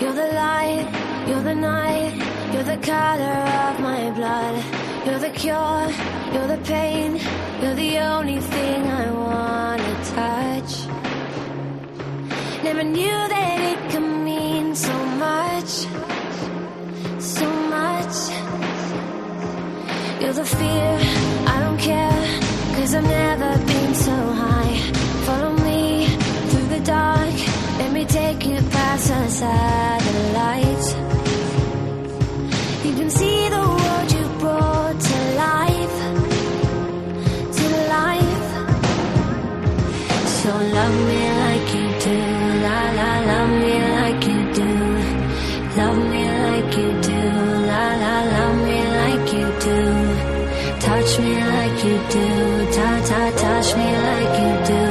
You're the light, you're the night, you're the color of my blood. You're the cure, you're the pain, you're the only thing I wanna touch. Never knew that it could mean so much, so much. You're the fear, I don't care, 'cause I've never been so high. Follow me through the dark, let me take you past the satellites. You can see the world you brought to life, to life. So love me like you do, la la, love me like you do. Love me like you do, la la, love me like you do. Touch me like you do, touch me like you do.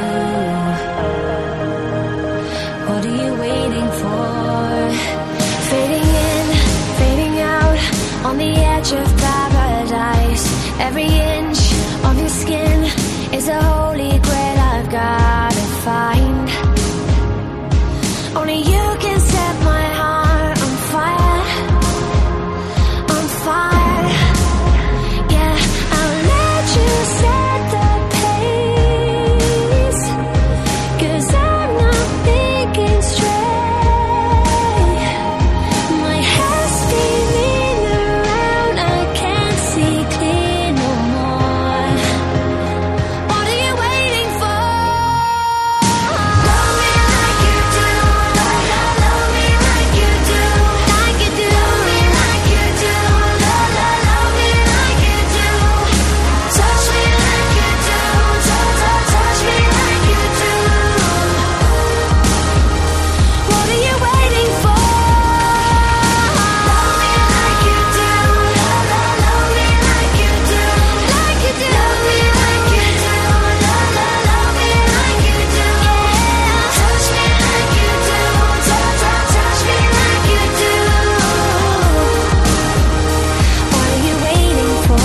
What are you waiting for? Fading in, fading out, on the edge of paradise. Every inch of your skin is a holy grail I've gotta find. Only you can set my heart on fire, on fire. Yeah, I'll let you set the pace, 'cause I'm not thinking straight. My head's spinning around, I can't see clear no more. What are you waiting for? Love me like you do, love me like you do, like you do. Love me like you do, love me like you do. Touch me like you do, touch me like you do. What are you waiting for? Love me like you do, love me like you do, like you do. Love me like you do, love me like you do. Yeah, touch me like you do, touch me like you do. What are you waiting for?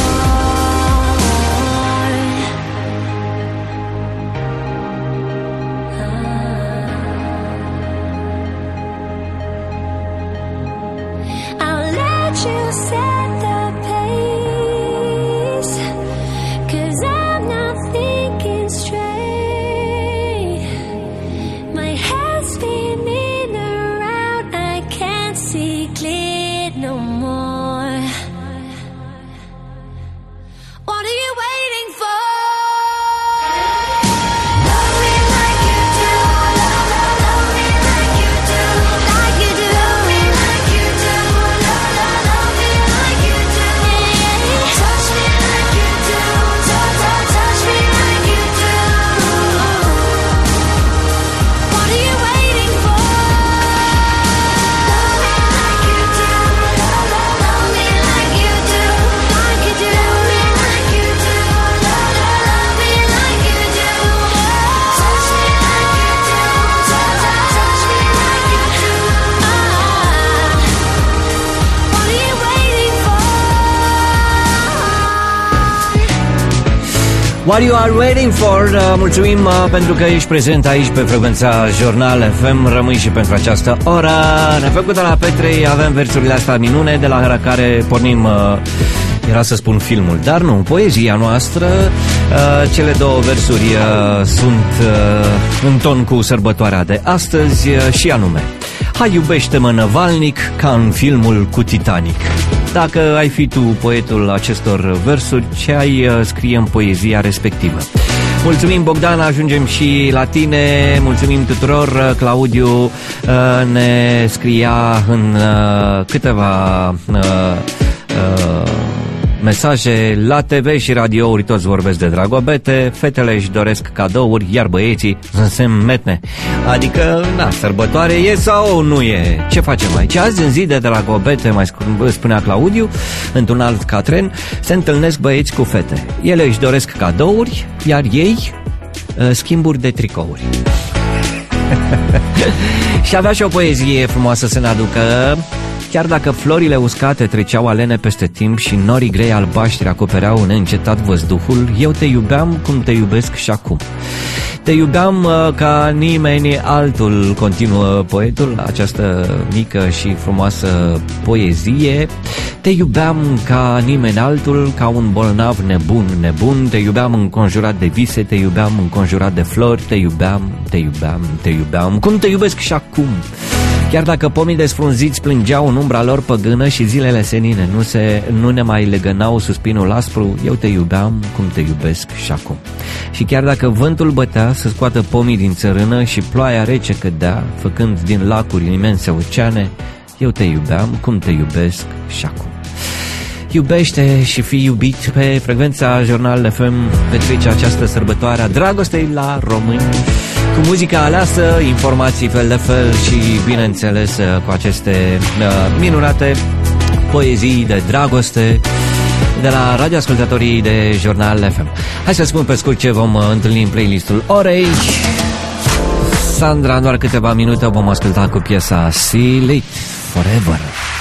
I'll let you set the pace, 'cause I'm not thinking straight. My head's spinning around, I can't see clear no more. What are you waiting for? Love me like you do, love me like you do, like you do. Love me like you do, love me like you do. Touch me like you do, touch me like you do. What are you waiting for? Love me like you do, love me like you do, like you do. Love me like you do, love me like you do. Touch me like you do, touch me like you do. What are you waiting for? What you are waiting for. Mulțumim pentru că ești prezent aici pe frecvența Jurnal FM. Rămâi și pentru această oră. Ne făcut de la Petrei, avem versurile astea minune de la care pornim, era să spun filmul, dar nu, poezia noastră. Cele două versuri sunt în ton cu sărbătoarea de astăzi și anume: hai iubește-mă năvalnic ca în filmul cu Titanic. Dacă ai fi tu poetul acestor versuri, ce ai scrie în poezia respectivă? Mulțumim, Bogdan, ajungem și la tine. Mulțumim tuturor. Claudiu ne scria în câteva mesaje: la TV și radiouri toți vorbesc de dragobete, fetele își doresc cadouri, iar băieții se metne. Adică, na, sărbătoare e sau nu e? Ce facem aici? Azi, în zi de dragobete, mai spunea Claudiu, într-un alt catren, se întâlnesc băieți cu fete. Ele își doresc cadouri, iar ei schimburi de tricouri. Și avea și o poezie frumoasă să ne aducă Chiar dacă florile uscate treceau alene peste timp și norii grei albaștri acopereau neîncetat văzduhul, eu te iubeam cum te iubesc și acum. Te iubeam ca nimeni altul, continuă poetul, această mică și frumoasă poezie. Te iubeam ca nimeni altul, ca un bolnav nebun, te iubeam înconjurat de vise, te iubeam înconjurat de flori, te iubeam, cum te iubesc și acum. Chiar dacă pomii desfrunziți plângeau în umbra lor păgână și zilele senine nu ne mai legănau suspinul aspru, eu te iubeam cum te iubesc și acum. Și chiar dacă vântul bătea să scoată pomii din țărână și ploaia rece cădea, făcând din lacuri imense oceane, eu te iubeam cum te iubesc și acum. Iubește și fii iubit. Pe frecvența Jurnal FM petrece această sărbătoare a dragostei la români, cu muzica aleasă, informații fel de fel și, bineînțeles, cu aceste minunate poezii de dragoste de la radioascultătorii de Jurnal FM. Hai să spun pe scurt ce vom întâlni în playlistul orei. Sandra, în doar câteva minute o vom asculta cu piesa Seal It Forever.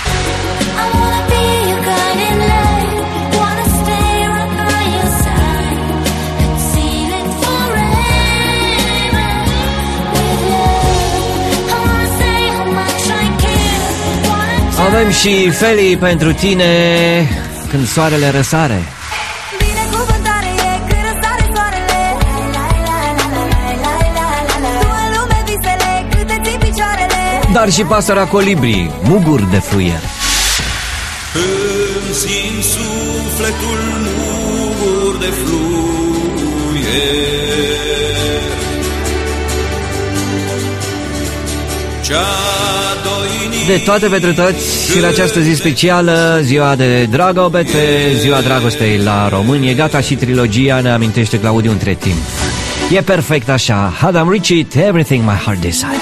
Avem și Feli pentru tine, Când soarele răsare. Binecuvântare e când răsare soarele. Tu în lume visele, cât te ții picioarele. Dar și pasărea colibri, muguri de fluier. Îmi simt sufletul muguri de fluier. De toate pentru toți și la această zi specială, ziua de Dragobete, ziua dragostei la români. E gata și trilogia, ne amintește Claudiu între timp. E perfect așa. Had I'm reached it, everything my heart desired.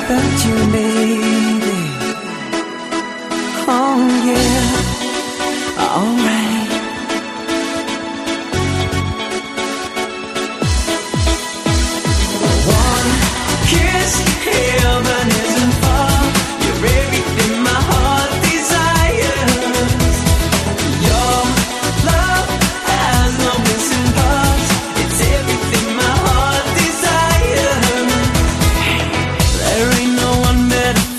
There ain't no one better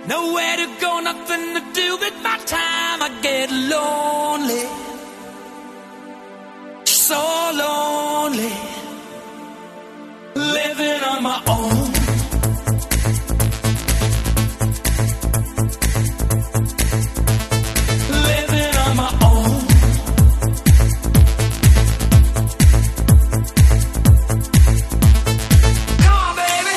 Nowhere to go, nothing to do with my time. I get lonely, so lonely, living on my own. Living on my own. Come on, baby.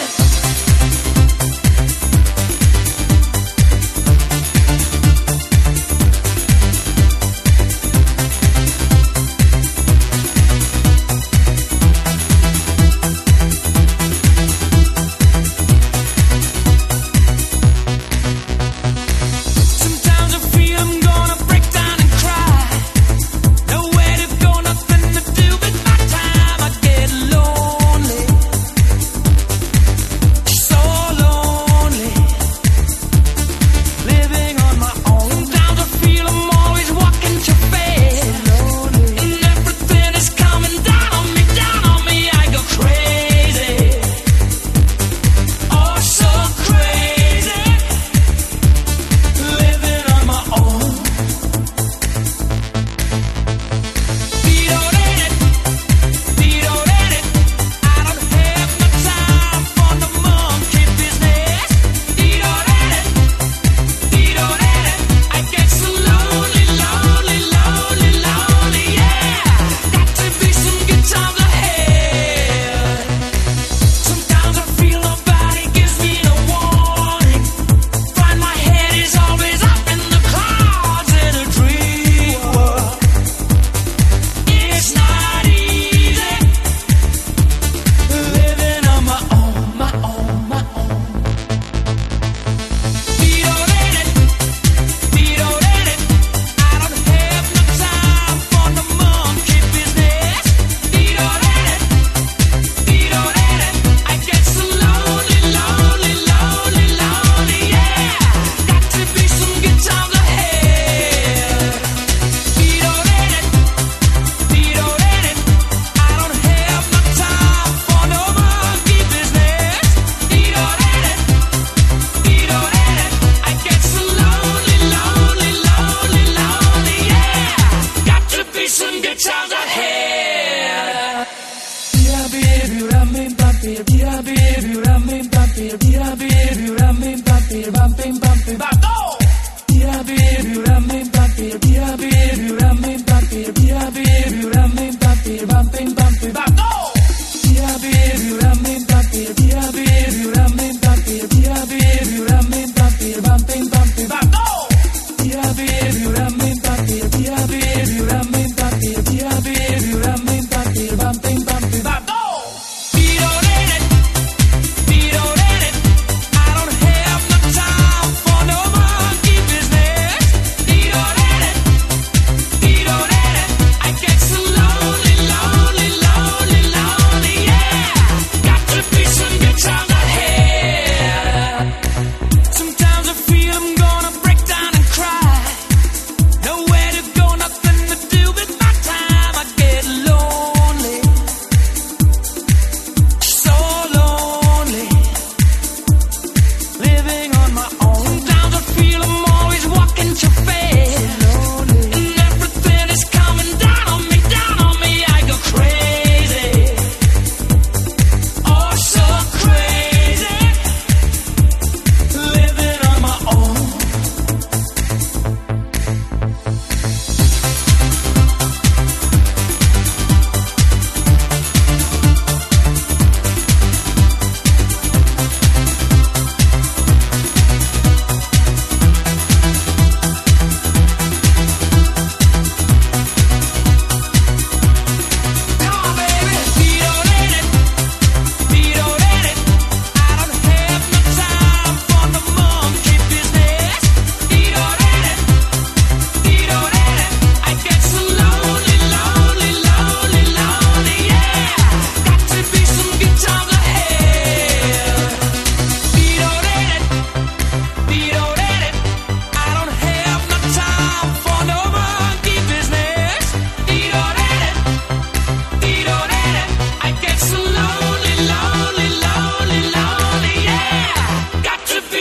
No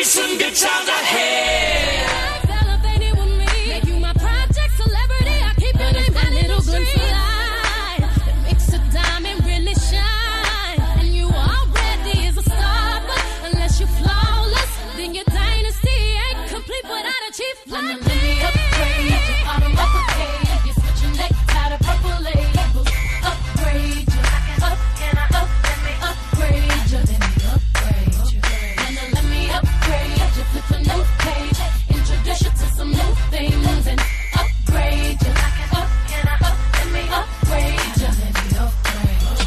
some good times ahead. Elevated with me, make you my project celebrity. I keep your name out in the street. That makes a diamond really shine, and you already is a star. But unless you're flawless, then your dynasty ain't complete without a chief like me. Let me upgrade you, I'm upgrade. You're switching necktie to purple labels. Upgrade you, up and I up, let me upgrade you, let me upgrade you. And let me upgrade you, flip a new page, introduce you to some new things and upgrade you, up and I up, let me upgrade you, let me upgrade you.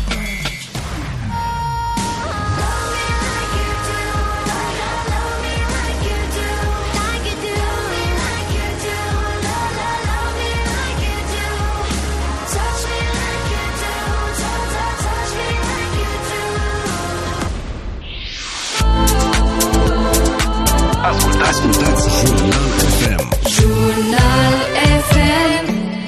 Ascultați Jurnal FM.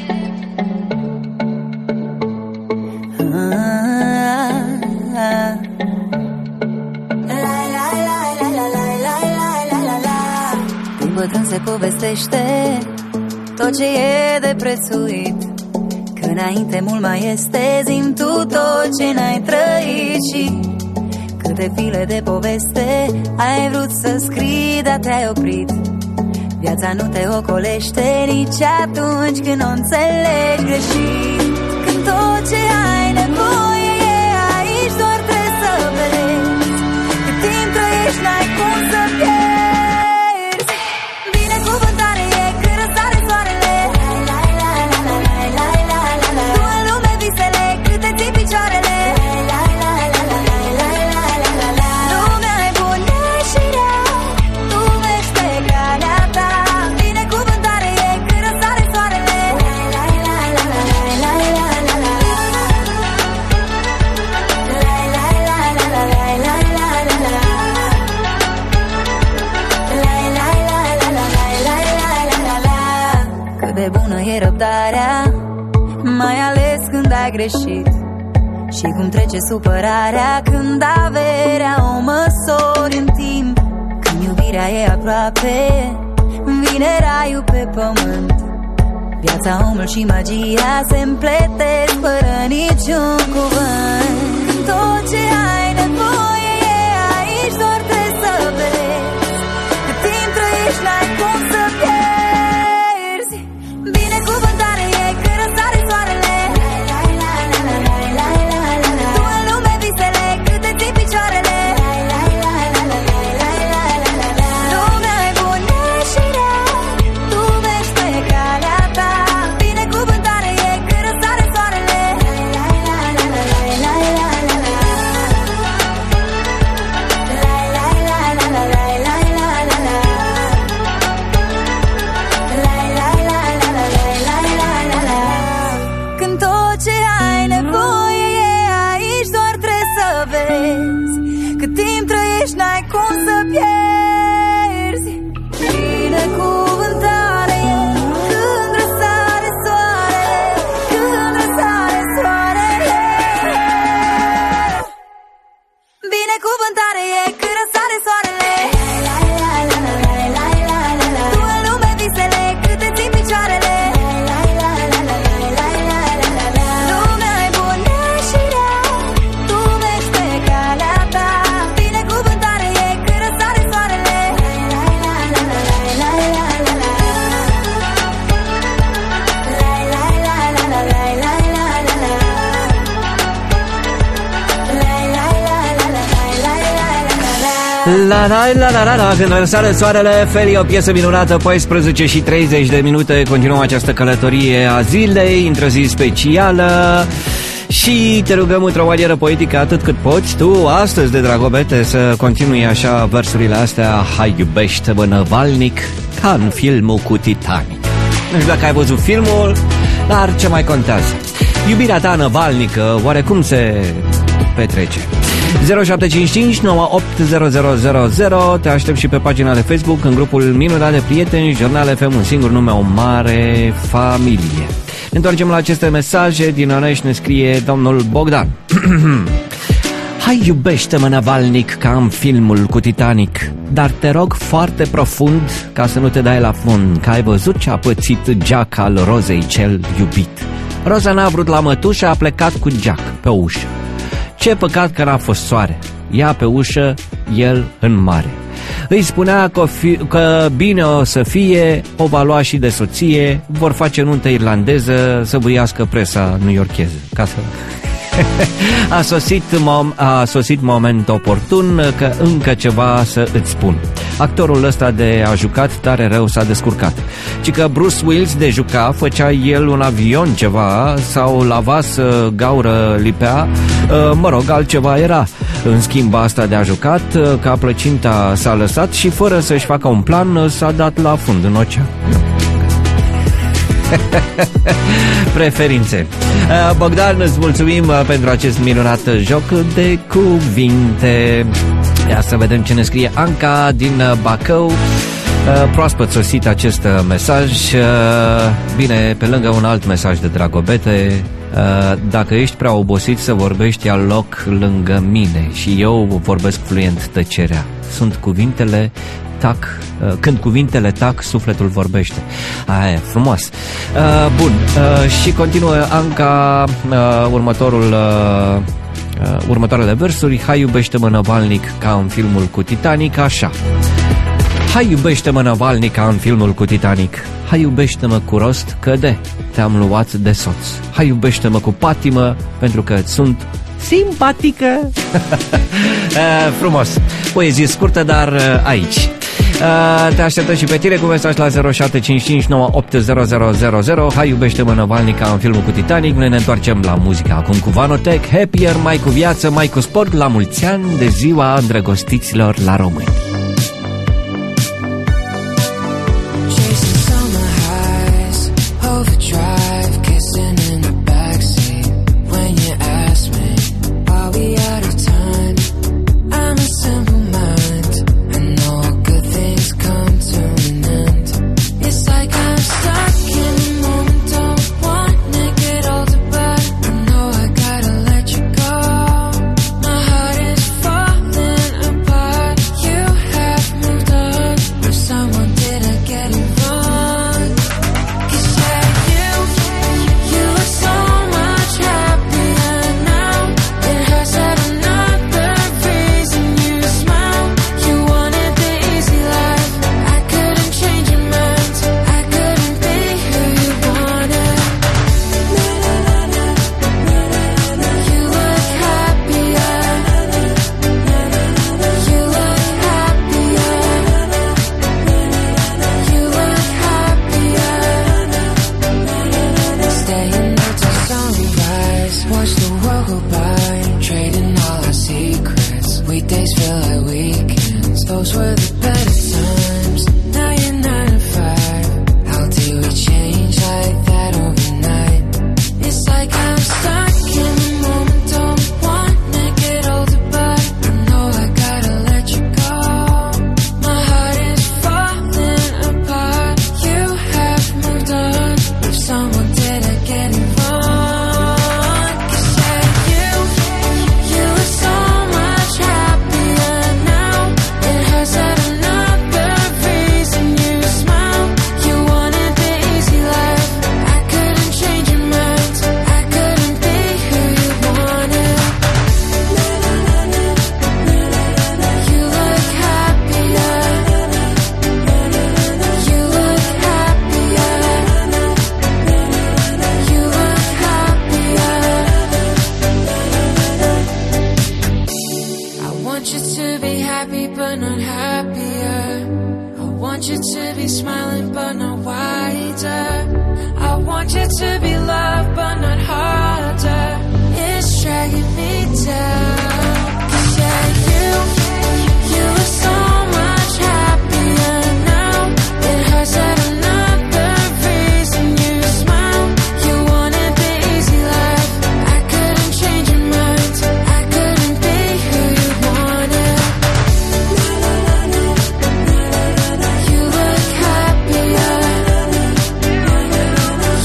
Când bătrân se povestește tot ce e de prețuit, că înainte mult mai este, zi-mi tu tot ce n-ai trăit și câte file de poveste ai vrut să scrii, dar te-ai oprit. Viața nu te ocolește nici atunci când o înțelegi greșit. Când tot ce ai nevoie e aici, doar trebuie să vezi. Cât timp trăiești n-ai cum să pierzi. Binecuvântare e când răsare soarele. Tu în lume visele, câte ții picioarele. De bună e răbdarea, mai ales când ai greșit. Și cum trece supărarea când averea o măsori în timp. Când iubirea e aproape, vine raiul pe pământ. Viața, omul și magia se împletesc fără niciun cuvânt. Când tot ce ai nevoie e aici, doar trebuie să vezi. Cât timp trăiești n-ai cum să pierzi. Binecuvântare e când răsare soarele. Tu în lume visele, câte ții picioarele. Lumea e bună și rea, tu mergi pe calea ta. Binecuvântare e când răsare soarele. Când tot ce ai nevoie e aici, doar trebuie să vezi. Cât timp trăiești n-ai cum să pierzi. Binecuvântare e când răsare soarele. Când răsare soarele. Binecuvântare e când răsare soarele. Tu în lume visele, câte ții picioarele. Lumea e bună și rea, tu mergi pe calea ta. Binecuvântare e când răsare soarele. La, când răsare soarele, Feli, o piesă minunată, 14 și 30 de minute, continuăm această călătorie a zilei, într-o zi specială și te rugăm într-o manieră poetică atât cât poți tu astăzi de dragobete să continui așa versurile astea. Hai, iubește-mă năvalnic ca în filmul cu Titanic. Nu știu dacă ai văzut filmul, dar ce mai contează? Iubirea ta năvalnică, oare cum se petrece? 0755 980000. Te aștept și pe pagina de Facebook, în grupul minunat de prieteni Jurnal FM, un singur nume, o mare familie. Ne întoarcem la aceste mesaje. Din Onești ne scrie domnul Bogdan. Hai iubește-mă, Navalnic, ca în filmul cu Titanic, dar te rog foarte profund ca să nu te dai la fund, că ai văzut ce a pățit Jack al Rozei cel iubit. Roza n-a vrut la mătușă, a plecat cu Jack pe ușă. Ce păcat că n-a fost soare, ea pe ușă, el în mare. Îi spunea că bine o să fie, o va lua și de soție, vor face nuntă irlandeză, să buiască presa newyorkeză. Ca să... A sosit moment oportun, că încă ceva să îți spun. Actorul ăsta de a jucat tare rău s-a descurcat. Ci că Bruce Willis de juca, făcea el un avion ceva, sau la vas gaură lipea, mă rog, altceva era. În schimb asta de a jucat, ca plăcinta s-a lăsat și fără să-și facă un plan s-a dat la fund în ocean. Preferințe. Bogdan, îți mulțumim pentru acest minunat joc de cuvinte. Ia să vedem ce ne scrie Anca din Bacău. Proaspăt sosit acest mesaj. Bine, pe lângă un alt mesaj de dragobete: dacă ești prea obosit să vorbești, ia loc lângă mine și eu vorbesc fluent tăcerea. Sunt cuvintele tac, când cuvintele tac, sufletul vorbește. Aia, frumos. Bun, și continuă Anca următoarele versuri. Hai iubește-mă, Navalnic, ca în filmul cu Titanic, așa. Hai iubește-mă, Navalnic, ca în filmul cu Titanic. Hai iubește-mă cu rost, că te-am luat de soț. Hai iubește-mă cu patimă, pentru că îți sunt simpatică. Frumos. Poezie scurtă, dar aici. Te așteptăm și pe tine cu mesaj la 0755980000. Hai iubește-mă, Navalnic, ca în filmul cu Titanic. Noi ne întoarcem la muzică acum cu Vanotec. Happier, mai cu viață, mai cu sport. La mulți ani de ziua îndrăgostiților la români.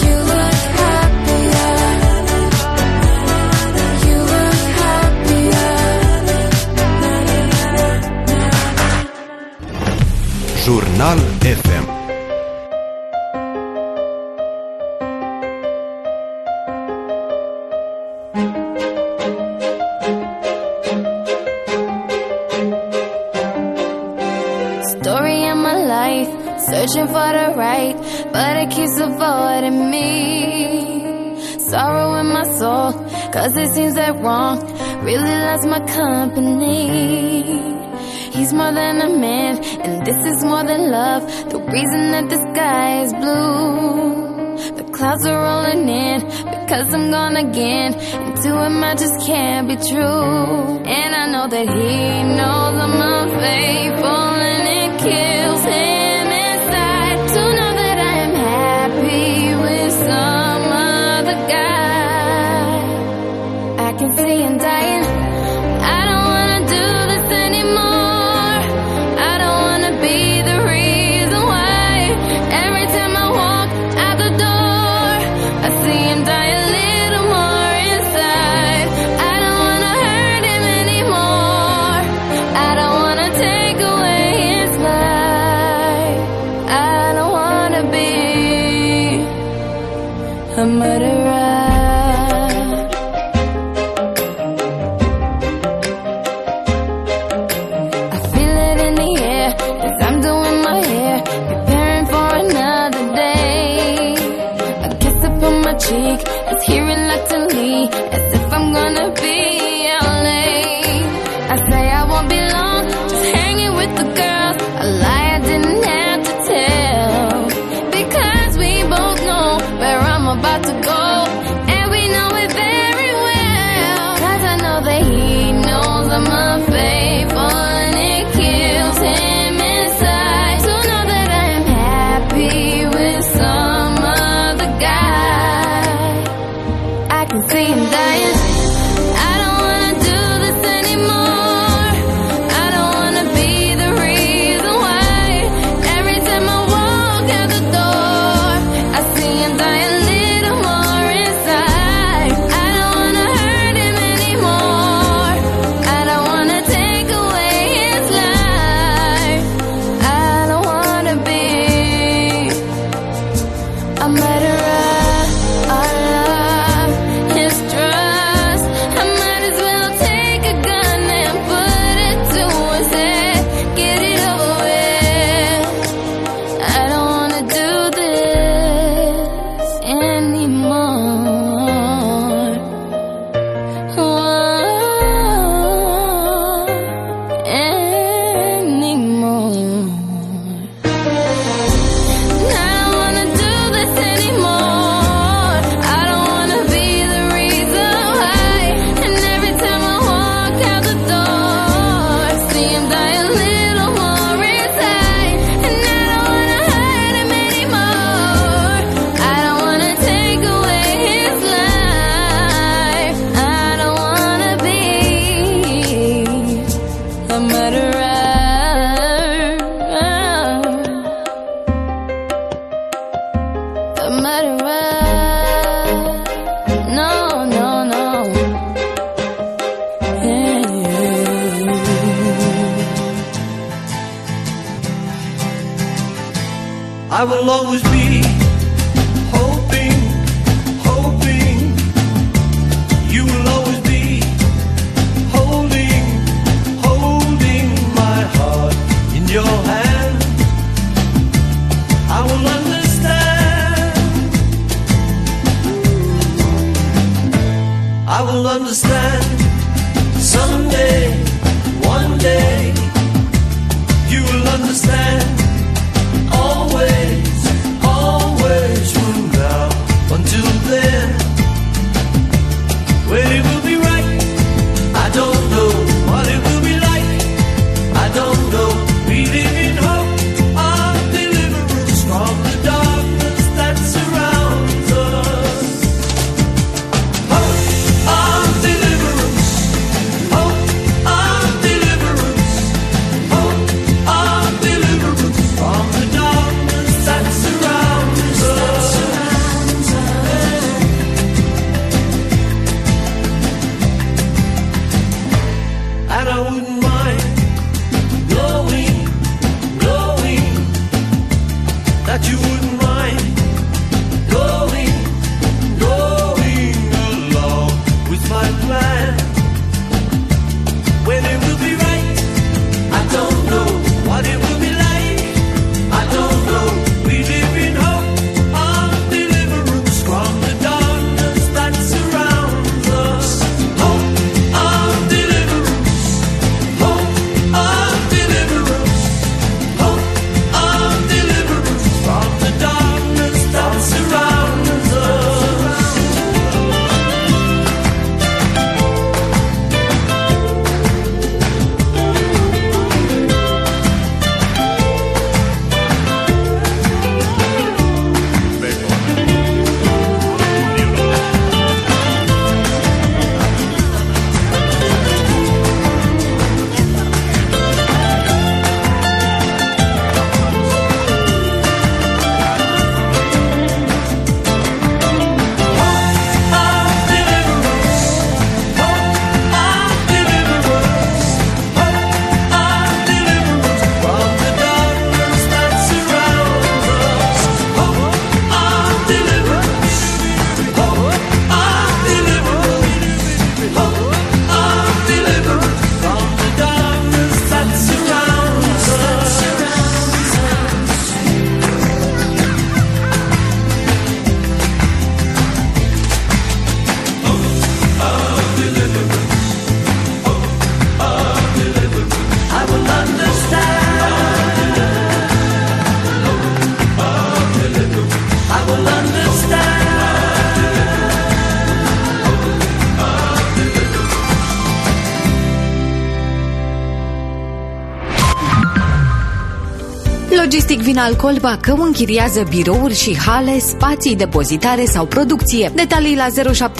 happier. Jurnal FM. Story of my life, searching for the right, but it keeps avoiding me. Sorrow in my soul, cause it seems that wrong really loves my company. He's more than a man, and this is more than love. The reason that the sky is blue, the clouds are rolling in, because I'm gone again, and to him I just can't be true. And I know that he knows I'm unfaithful, and it kills him inside to know that I am happy with some other guy. I can see him dying. I don't wanna do this anymore. I don't wanna be the reason why. Every time I walk out the door, I see him die a little more inside. I don't wanna hurt him anymore. I don't wanna take away his life. I don't wanna be a murderer. I feel it in the air as I'm doing my hair, preparing for another day. A kiss upon my cheek, as he reluctantly, as if I'm gonna be out late. I say I won't be long, just hanging with the girls. A lie I didn't have to tell, because we both know where I'm about to go, and we know it very well. Cause I know that he knows I'm unfaithful, and it kills him inside to know that I am happy with some other guy. I can see him dying. I don't wanna do this anymore. I don't wanna be the reason why. Every time I walk out the door, I see him die a little more inside. I don't wanna hurt him anymore. I don't wanna take away his life. I don't wanna be a murderer. Our love is trust. I might as well take a gun and put it to his head. Get it over with. I don't wanna do this anymore. Anymore. I don't wanna do this anymore. I don't wanna be the reason why. And every time I walk out the door, I see him die a little more inside. And I don't wanna hurt him anymore. I don't wanna take away his life. I don't wanna be a murderer. A murderer. No, no, no. I will always be hoping, hoping. You will always be holding, holding my heart in your hand. I will understand. I will understand. Someday, one day, you will understand. Always, always from now until then. When it will be right, I don't know. What it will be like, I don't know. We live in hope of deliverance from the darkness that surrounds us. Hope of deliverance. Hope of deliverance. Hope of deliverance. Logistic Vinalcool Bacău închiriază birouri și hale, spații, depozitare sau producție. Detalii la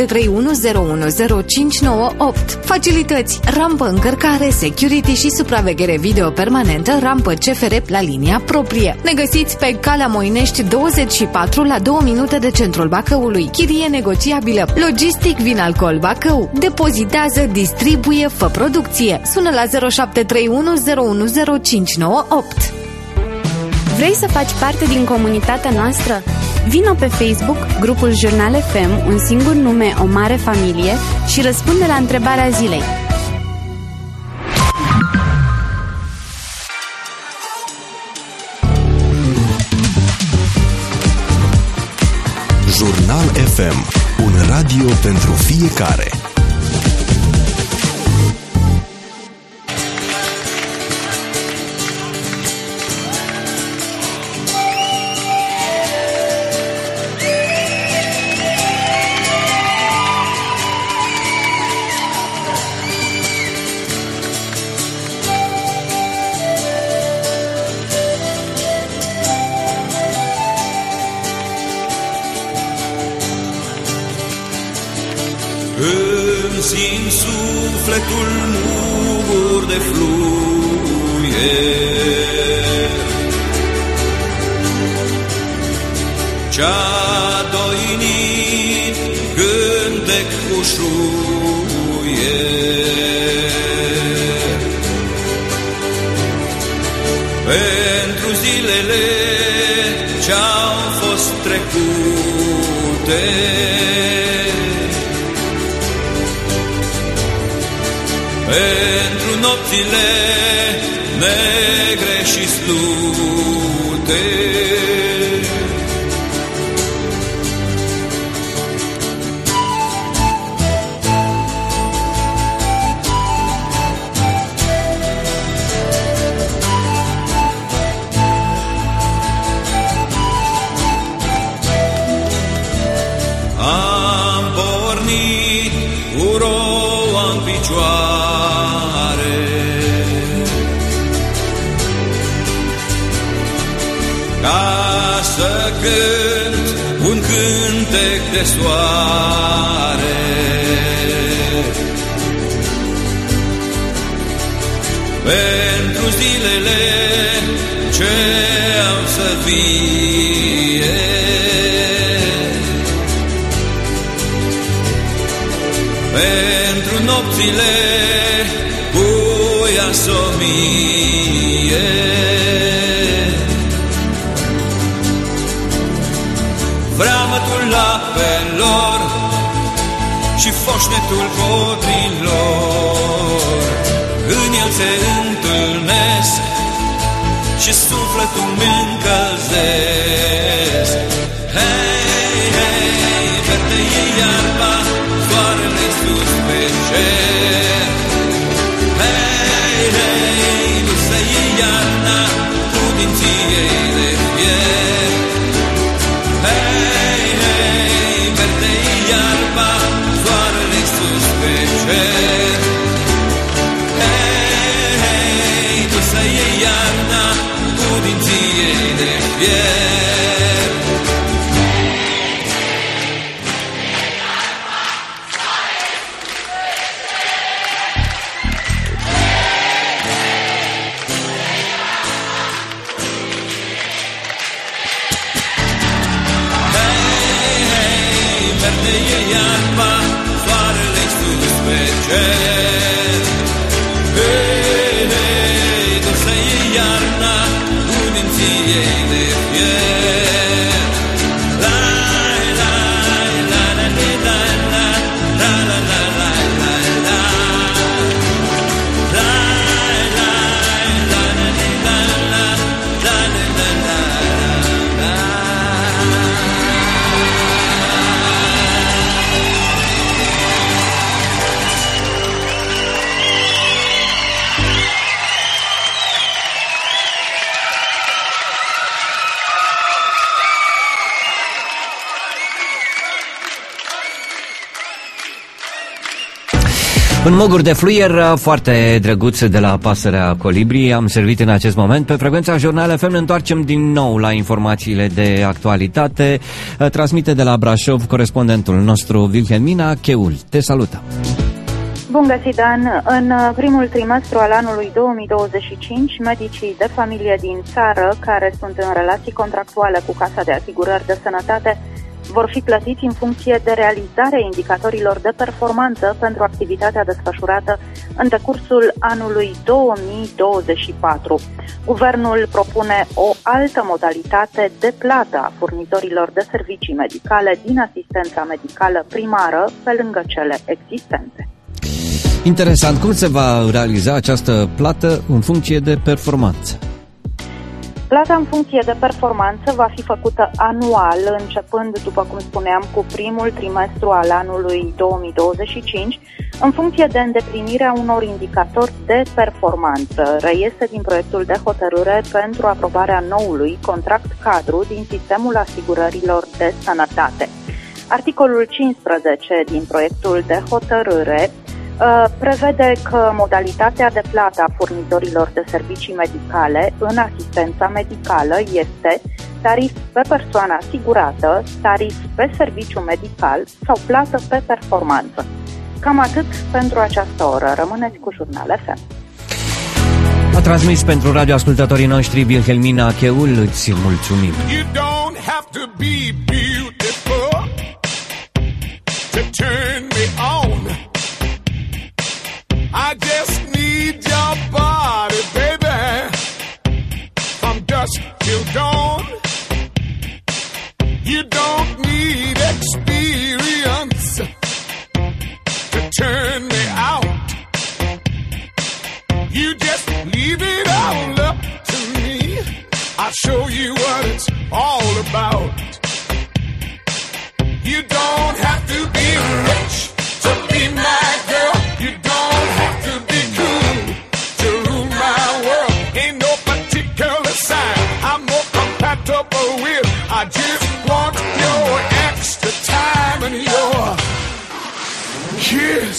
0731010598. Facilități: rampă încărcare, security și supraveghere video permanentă, rampă CFR la linia proprie. Ne găsiți pe Calea Moinești 24 la 2 minute de centrul Bacăului. Chirie negociabilă. Logistic Vinalcool Bacău. Depozitează, distribuie, fă producție. Sună la 0731010598. Vrei să faci parte din comunitatea noastră? Vino pe Facebook, grupul Jurnal FM, un singur nume, o mare familie, și răspunde la întrebarea zilei. Jurnal FM, un radio pentru fiecare. Îmi simt sufletul mugur de fluier, ce-a doinit cântec cu șuier. Pentru zilele ce-au fost trecute, pentru nopțile negre și slute, am pornit cu roa în picioare, ca să cânt un cântec de soare. Pentru zilele ce au să vie, pentru nopțile cu iasomie, vreamătul apelor și foșnetul codrilor, în el se întâlnesc și sufletul mi încălzesc. Hei, hei, verde e iarba, soarele sus pe cer. Hei, hei, dusă e iarna, cu dinții ei de fier. Hei, hei, verde e iarba, soarele sus pe cer. Hei, hei, dusă e iarna, cu dinții ei de fier. Verde e iarba, soarele sus pe cer. Hei, hei, dulce e iarna, cu dinții ei de fier. La, la, la, la, la, la, la, la, la, la, la, la. La, la, la, la, la, la, la, la, la, la. Un mogur de fluier foarte drăguț de la pasărea Colibri am servit în acest moment. Pe frecvența Jurnal FM ne întoarcem din nou la informațiile de actualitate. Transmite de la Brașov corespondentul nostru Wilhelmina Cheul. Te salută! Bun găsit, Dan! În primul trimestru al anului 2025, medicii de familie din țară care sunt în relații contractuale cu Casa de Asigurări de Sănătate vor fi plătiți în funcție de realizarea indicatorilor de performanță pentru activitatea desfășurată în decursul anului 2024. Guvernul propune o altă modalitate de plată a furnizorilor de servicii medicale din asistența medicală primară pe lângă cele existente. Interesant, cum se va realiza această plată în funcție de performanță? Plata în funcție de performanță va fi făcută anual, începând, după cum spuneam, cu primul trimestru al anului 2025, în funcție de îndeplinirea unor indicatori de performanță. Reiese din proiectul de hotărâre pentru aprobarea noului contract cadru din sistemul asigurărilor de sănătate. Articolul 15 din proiectul de hotărâre prevede că modalitatea de plată a furnizorilor de servicii medicale în asistența medicală este tarif pe persoană asigurată, tarif pe serviciu medical sau plată pe performanță. Cam atât pentru această oră. Rămâneți cu Jurnal FM. A transmis pentru radioascultătorii noștri Wilhelmina Cheul, îți mulțumim. You don't have to be beautiful to turn me on. I just need your body, baby, from dusk till dawn. You don't need experience to turn me out. You just leave it all up to me. I'll show you what it's all about. You don't have to be rich to be my girl. You don't have to be cool to rule my world. Ain't no particular sign I'm more compatible with. I just want your extra time and your kiss.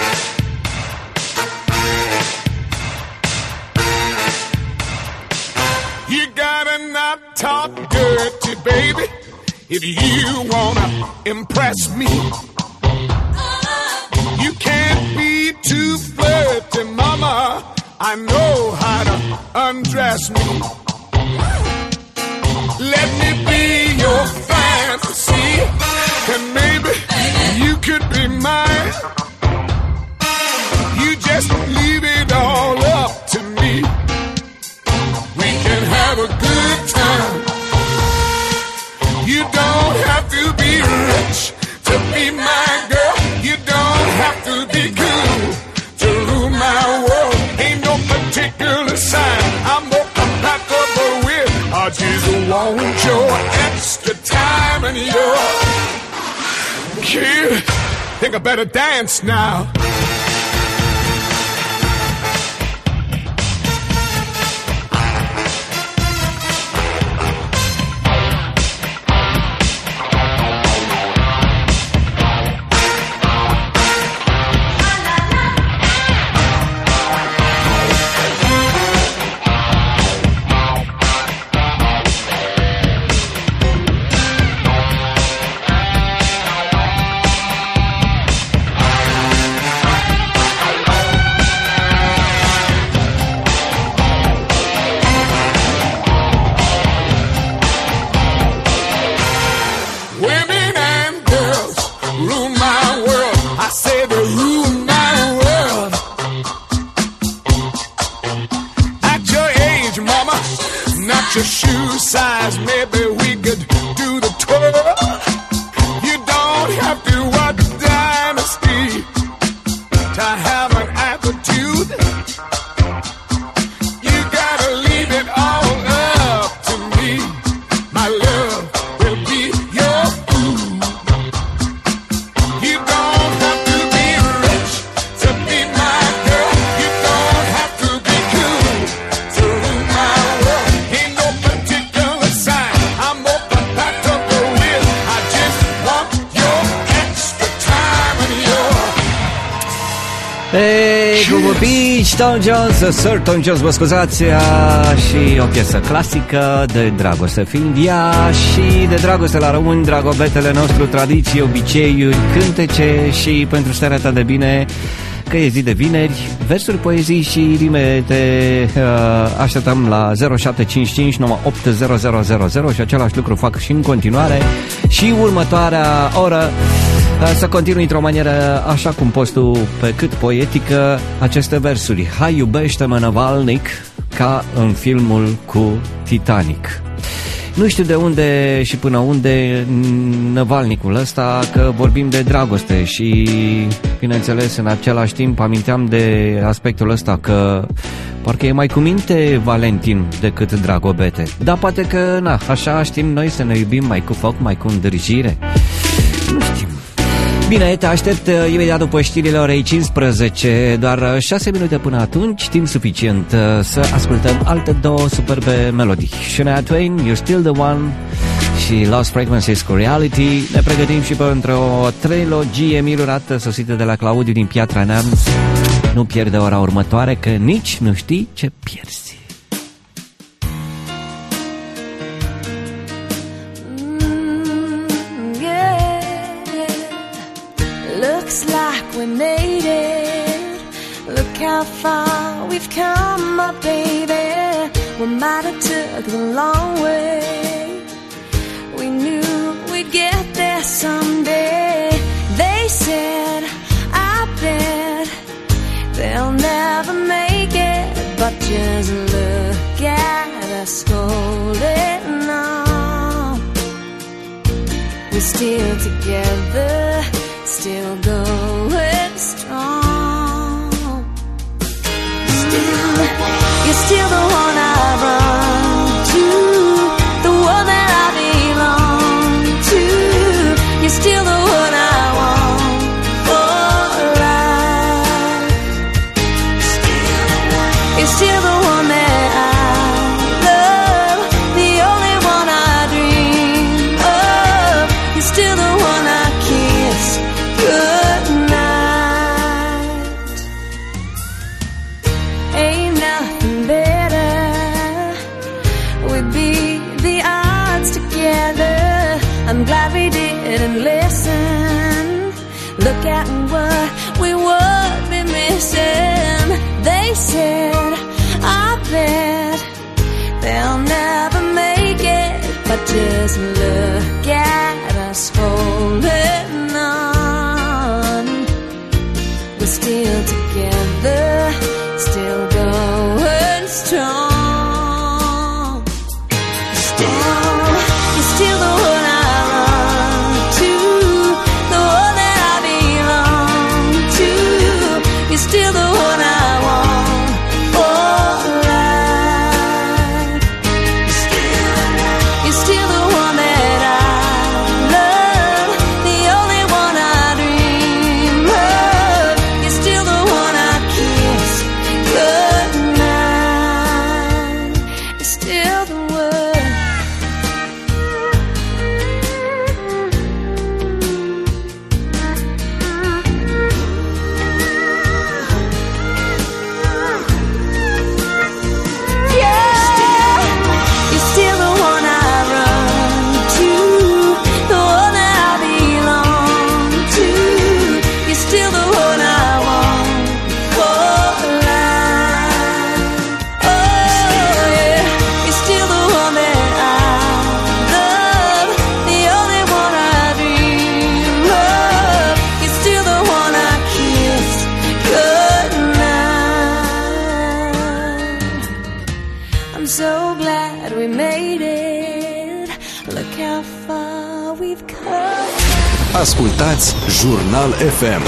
You gotta not talk dirty, baby, if you wanna impress me. You can't be too flirty, mama. I know how to undress me. Let me be your fantasy, and maybe you could be mine. You just leave it all up to me. We can have a good time. You don't have to be rich to be my girl. You don't have to be cool to rule my world. Ain't no particular sign I'm more compatible with. I just want your extra time and your kid. Think I better dance now. Your shoe size, maybe we could do the tour. You don't have to watch Dynasty to have an attitude. You gotta leave it all up to me. My love will be your food. You don't have to be rich to be my girl. You don't have to be cool to rule my world. Ain't no particular sign I'm more Peach, Tom Jones, Sir Tom Jones, mă scuzați, și o piesă clasică de dragoste fiind ea și de dragoste la români, dragobetele nostru, tradiții, obiceiuri, cântece și pentru starea ta de bine, că e zi de vineri, versuri, poezii și rime, te așteptăm la 0755 980000 și același lucru fac și în continuare și următoarea oră să continui într-o manieră așa cum poți tu, pe cât poetică, aceste versuri. Hai, iubește-mă, Navalnic, ca în filmul cu Titanic. Nu știu de unde și până unde Navalnicul ăsta, că vorbim de dragoste și, bineînțeles, în același timp aminteam de aspectul ăsta că parcă e mai cu minte Valentin decât Dragobete. Dar poate că, na, așa știm noi să ne iubim, mai cu foc, mai cu îndrăgire. Nu știm. Bine, te aștept imediat după știrile orei 15, doar 6 minute până atunci, timp suficient să ascultăm alte două superbe melodii. Shania Twain, You're Still The One și Lost Frequencies cu Reality. Ne pregătim și pentru o trilogie minunată sosită de la Claudiu din Piatra Neamț. Nu pierde ora următoare, că nici nu știi ce pierzi. We made it. Look how far we've come, my baby. We might have took the long way. We knew we'd get there someday. They said, I bet they'll never make it, but just look at us holding on. We're still together, still going strong. Still, you're still the one I run to, the one that I belong to. You're still the one I want for life. You're still the one that I love, the only one I dream of. You're still the one I kiss. Good night. Ain't nothing better. We'd beat the odds together. I'm glad we didn't listen. Look at what we would be missing. They said, I bet they'll never make it, but just look at us holding on. We're still together, still going strong. Still, you're still the one I run to, the one that I belong to. You're still the one I want for life. You're still the one that I love, the only one I dream of. You're still the one I kiss. Good night. You're still the one. Yeah. You're still the one I run to, the one that I belong to. You're still the one I want for life. Oh yeah, you're still the one that I love, the only one I dream of. You're still the one I kiss. Good night. I'm so glad we made it. Look how far we've come. Ascultați Jurnal FM.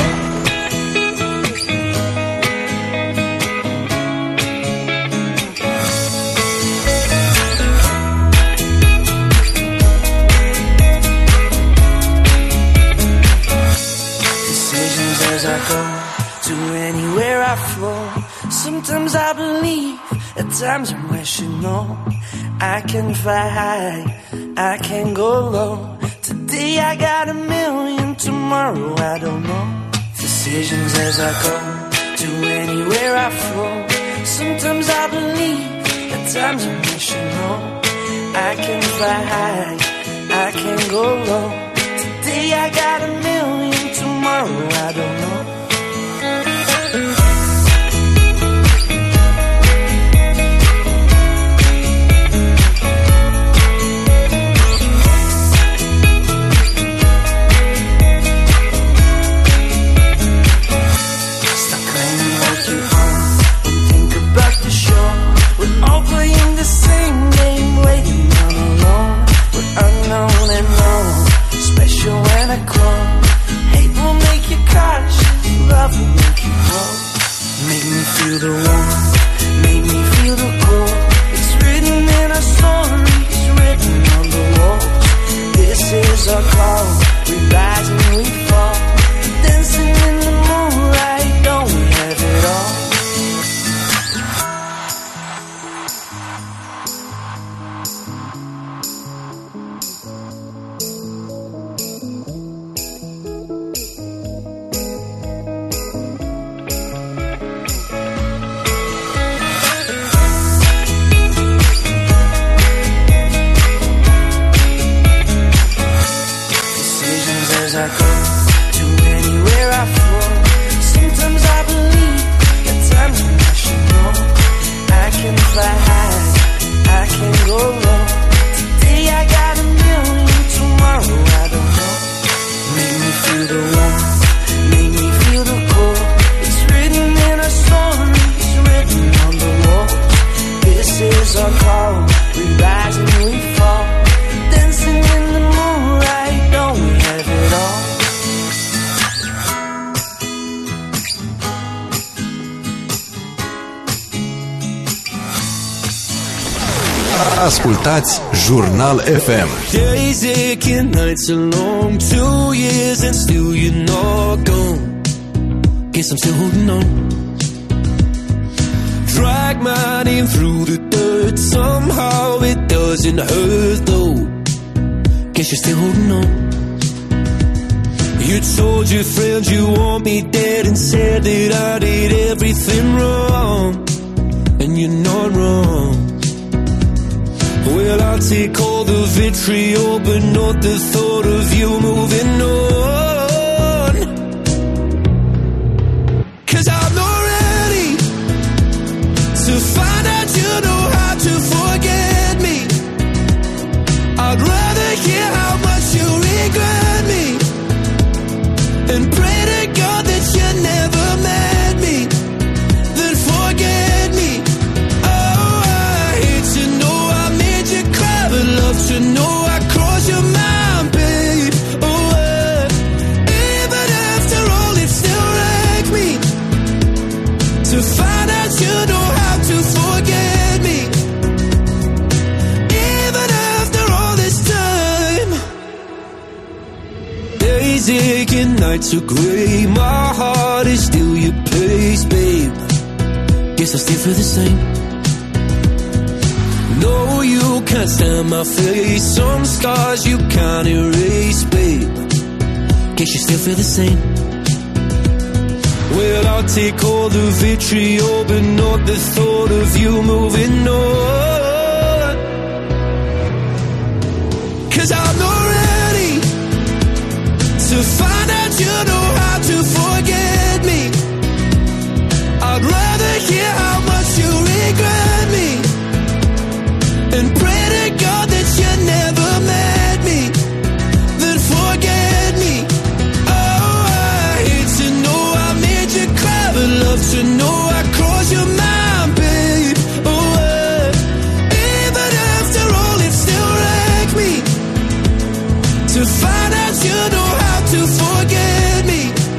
Decisions as I go to anywhere I flow. Sometimes I believe, at times I'm rational. I can fly high, I can go low. Today I got a million, tomorrow I don't know. Decisions as I go to anywhere anywhere I flow. Sometimes I believe, at times I wish you know. I can fly high, I can go low. Today I got a million, tomorrow I don't know. Feel the warmth, make me feel the cold. It's written in our stories, written on the walls. This is our call, we rise and we fall. Dancing in the moonlight, don't we have it all? Ascultați Jurnal FM. Days aching, nights are long. 2 years and still you're not gone. Guess I'm still holding on. Drag my name through the dirt. Somehow it doesn't hurt though. Guess you're still holding on. You told your friends you want me dead and said that I did everything wrong. And you're not wrong. Well, I'll take all the vitriol, but not the thought of you moving on. 'Cause I'm not ready to find out you know how to forget me. I'd rather hear how much you regret me and pray to God that you never met me, then forget me. Love to know I cross your mind, babe. Oh, even after all, it still wrecks me to find out you know how to forget me. Even after all this time, days aching, nights are grey. My heart is still your place, babe. Guess I still feel the same. No, you can't stand my face. Some scars you can't erase, babe. Guess you still feel the same. Well, I'll take all the vitriol, but not the thought of you moving on. 'Cause I'm not ready to find out you know how to forget me. I'd rather hear how much you regret me and pray to God that you never met me, then forget me. Oh, I hate to know I made you cry, but love to know I crossed your mind, babe. Oh, even after all, it still wrecks me to find out you know how to forget me.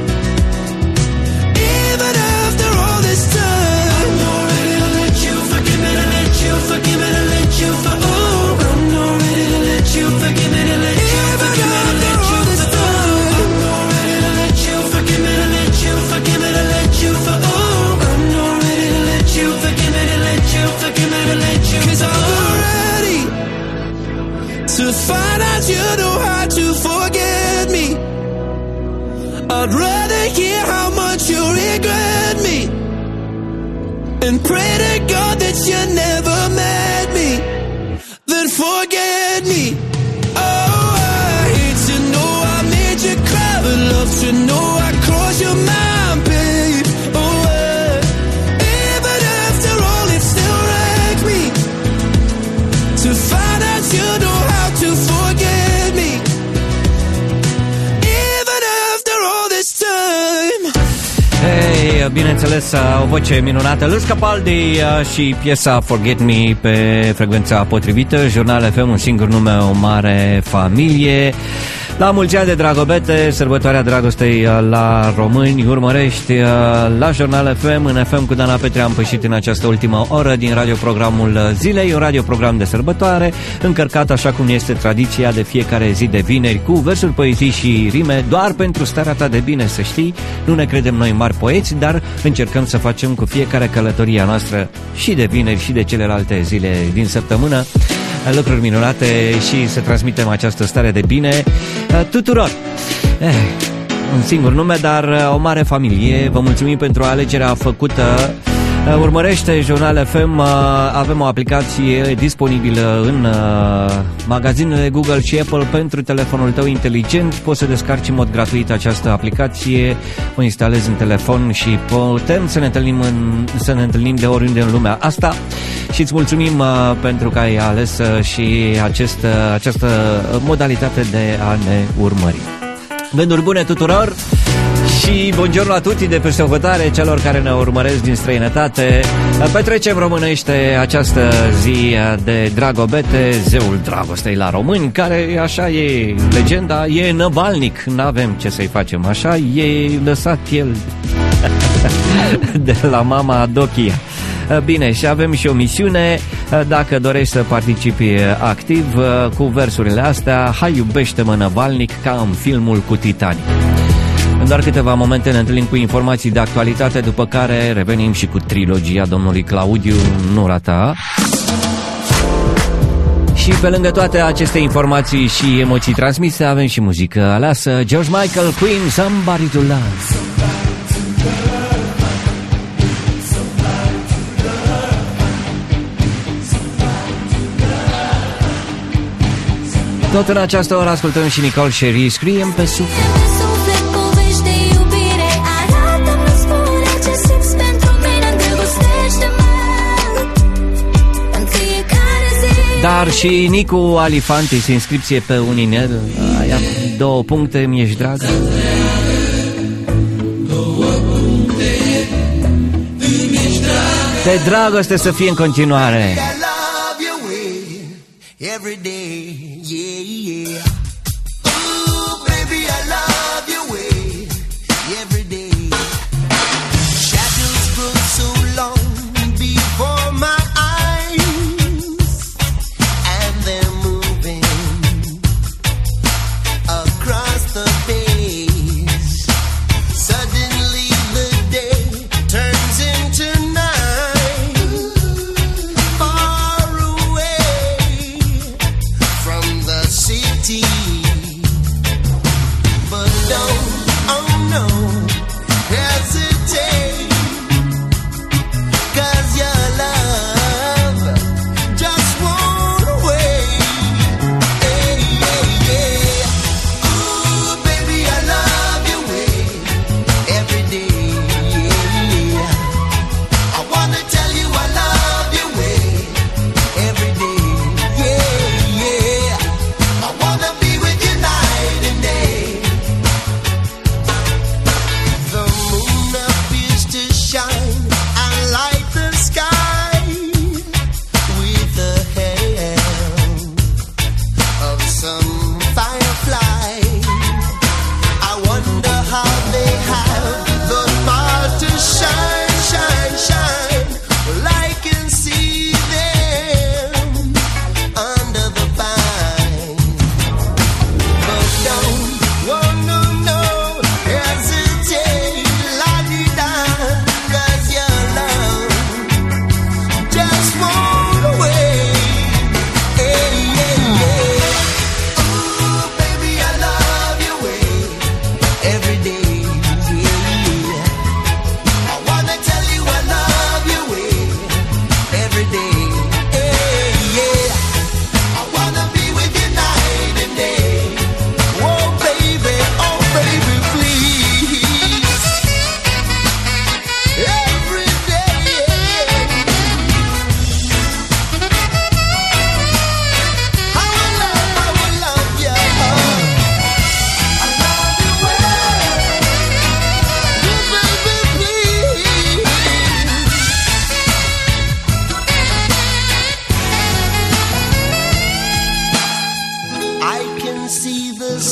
Even after all this time, I'm not ready to let you forgive me, to let you forgive me, to let you forgive me. Oh, I'm not ready to let you forgive me, to let you forgive me, to let you forgive me. I'm not ready to let you forgive me, to let you forgive me, to let you forgive me. Oh, I'm not ready to let you forgive me, to let you forgive me, to let you. 'Cause I'm not ready to find out you know how to forget me. I'd rather hear how much you regret me and pray to God that you never met me, then forget me. Oh, I hate to know I made you cry, but love to know I crossed your mind, babe. Oh, even after all, it still wrecks me to find out you know how to forget me, even after all this time. Hey, bineînțeles, o voce minunată, Luz Capaldi și piesa Forget Me pe frecvența potrivită. Jurnal FM, un singur nume, o mare familie. La mulți ani de Dragobete, sărbătoarea dragostei la români, urmărești la Jurnal FM, în FM cu Dana Petre. Am pășit în această ultimă oră din radioprogramul zilei, un radioprogram de sărbătoare, încărcat așa cum este tradiția de fiecare zi de vineri, cu versuri, poezii și rime, doar pentru starea ta de bine, să știi. Nu ne credem noi mari poeți, dar încercăm să facem cu fiecare călătoria noastră și de vineri și de celelalte zile din săptămână lucruri minunate și să transmitem această stare de bine tuturor. Un singur nume, dar o mare familie. Vă mulțumim pentru alegerea făcută. Urmărește Jurnal FM, avem o aplicație disponibilă în magazinele Google și Apple pentru telefonul tău inteligent. Poți să descarci în mod gratuit această aplicație, o instalezi în telefon și putem să ne întâlnim de oriunde în lumea asta. Și îți mulțumim pentru că ai ales și această modalitate de a ne urmări. Gânduri bune tuturor și buongiorno a tutti de sărbătoare celor care ne urmăresc din străinătate. Petrecem românește această zi de Dragobete, zeul dragostei la români, care așa e legenda, e năvalnic, n-avem ce să-i facem, așa e lăsat el de la mama Dochia. Bine, și avem și o misiune. Dacă dorești să participi activ cu versurile astea, hai iubește-mă năvalnic, ca în filmul cu Titanic. În doar câteva momente ne întâlnim cu informații de actualitate, după care revenim și cu trilogia domnului Claudiu, nu rata. Și pe lângă toate aceste informații și emoții transmise, avem și muzică aleasă. George Michael, Queen, Somebody to Love. Tot în această oră ascultăm și Nicole Sherry, Scriem pe suflet. Dar și Nicu Alifantis, inscripție pe un inel. Aia 2 puncte, mi-ești dragă. De dragoste să fie în continuare. Every day, yeah, yeah. Ooh, baby, I love your way. Every day. Shadows grow so long before my eyes, and they're moving across the face. Suddenly the day turns into night. Far away from the city, but don't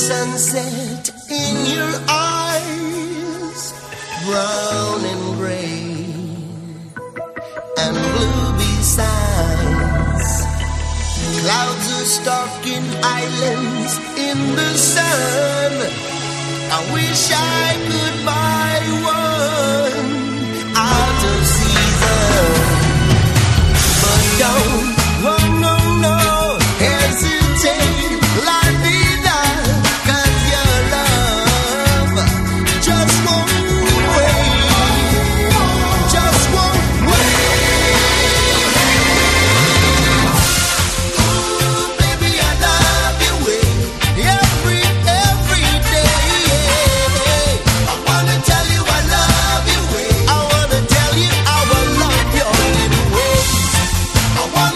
sunset in your eyes, brown and gray and blue besides. Clouds are stalking islands in the sun. I wish I could buy one out of season, but don't, oh no, no, hesitate, la vida, 'cause your love just won't wait, just won't wait. Ooh, baby, I love you every day. I wanna tell you I love you. I wanna tell you how I love your little ways. I wanna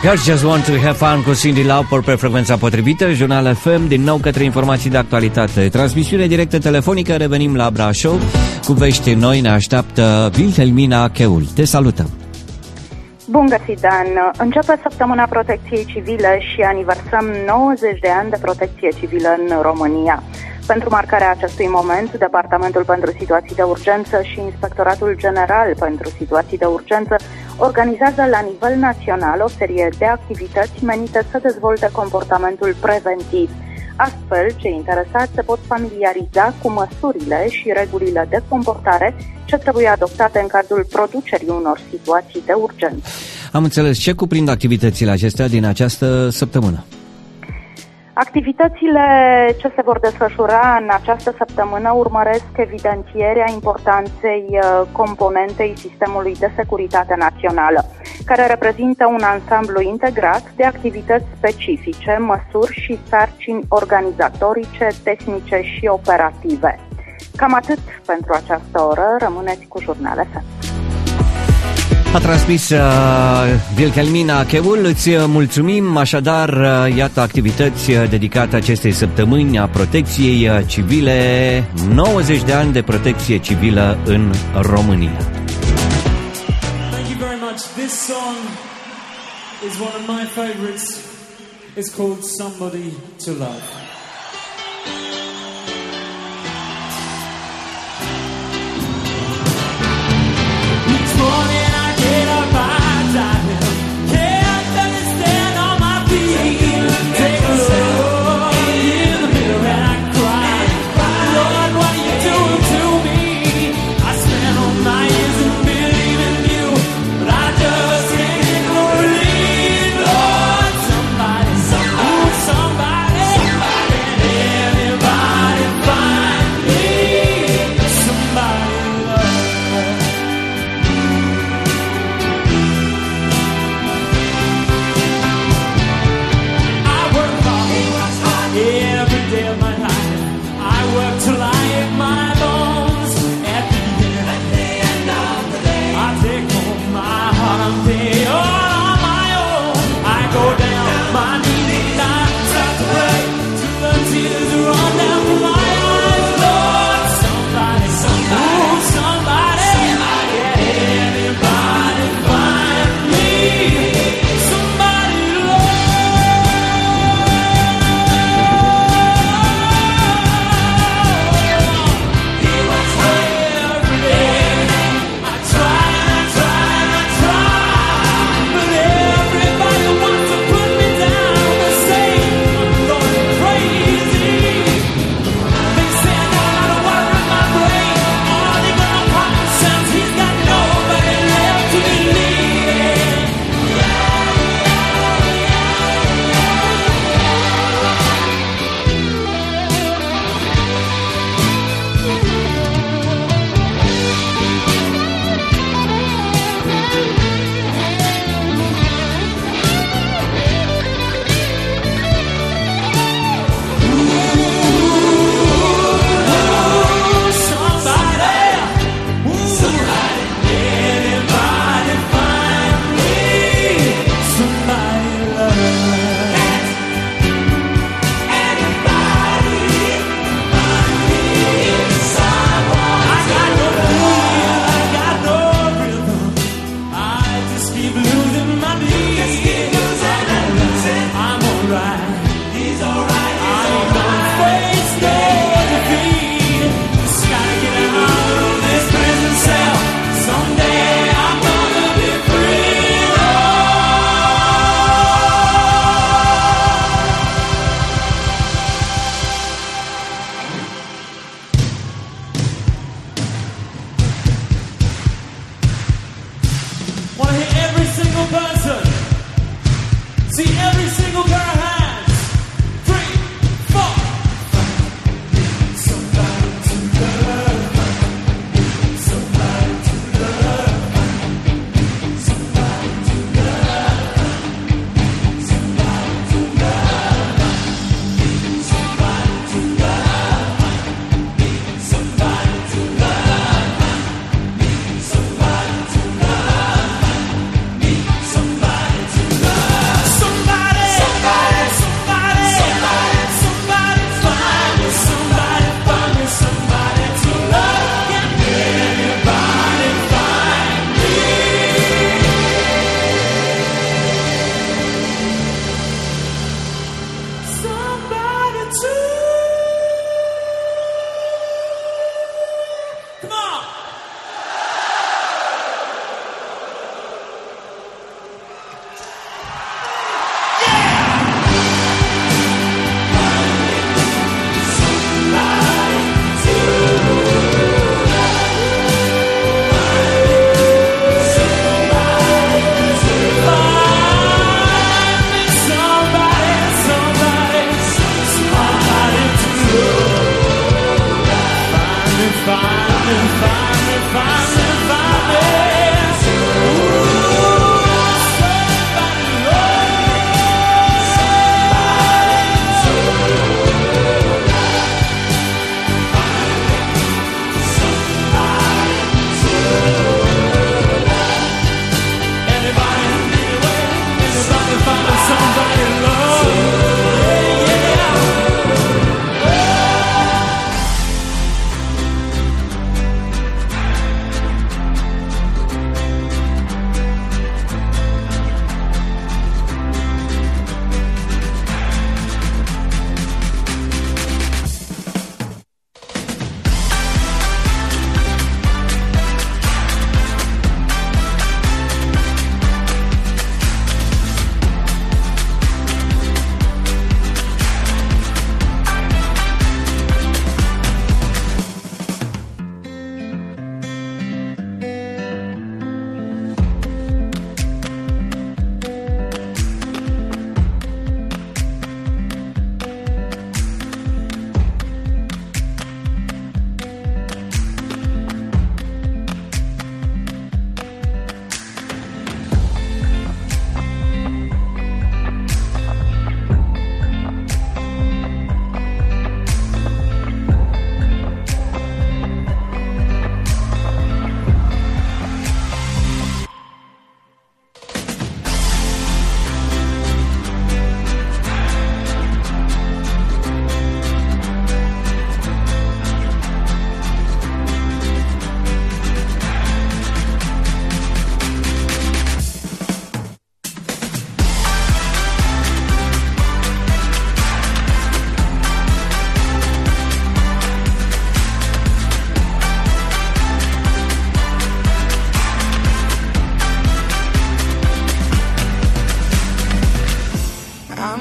Girls Just Want to Have Fun cu Cyndi Lauper pe frecvența potrivită, Jurnal FM, din nou către informații de actualitate. Transmisiune directă telefonică, revenim la Brașov. Cu vești noi ne așteaptă Wilhelmina Cheul. Te salutăm! Bun găsit, Dan! Începe săptămâna protecției civile și aniversăm 90 de ani de protecție civilă în România. Pentru marcarea acestui moment, Departamentul pentru Situații de Urgență și Inspectoratul General pentru Situații de Urgență organizează la nivel național o serie de activități menite să dezvolte comportamentul preventiv. Astfel, cei interesați se pot familiariza cu măsurile și regulile de comportare ce trebuie adoptate în cazul producerii unor situații de urgență. Am înțeles. Ce cuprind activitățile acestea din această săptămână? Activitățile ce se vor desfășura în această săptămână urmăresc evidențierea importanței componentei sistemului de securitate națională, care reprezintă un ansamblu integrat de activități specifice, măsuri și sarcini organizatorice, tehnice și operative. Cam atât pentru această oră. Rămâneți cu Jurnal FM. A transmis Wilhelmina Cheul, îți mulțumim. Așadar, iată activități dedicate acestei săptămâni a protecției civile, 90 de ani de protecție civilă în România. Thank you very much. This song is one of my favorites. It's called Somebody to Love. Each morning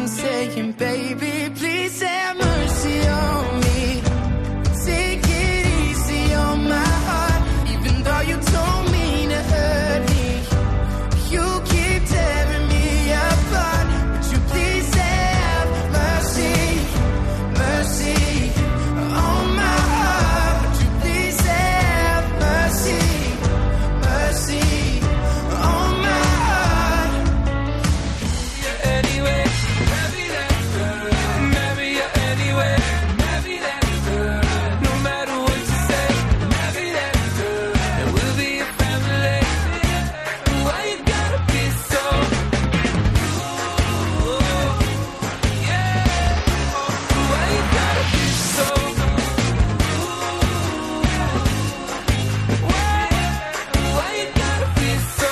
I'm saying, baby, please have mercy on me. Take it easy on my heart, even though you don't mean to hurt me. You keep tearing me apart. Would you please have mercy, mercy on my heart? Would you please have mercy, mercy on my heart? Anyway, maybe that's good. Maybe you're anyway. Maybe that's good. No matter what you say, maybe that's good. And we'll be a family. Why you gotta be so? Yeah. Why you gotta be so? Why you gotta be so?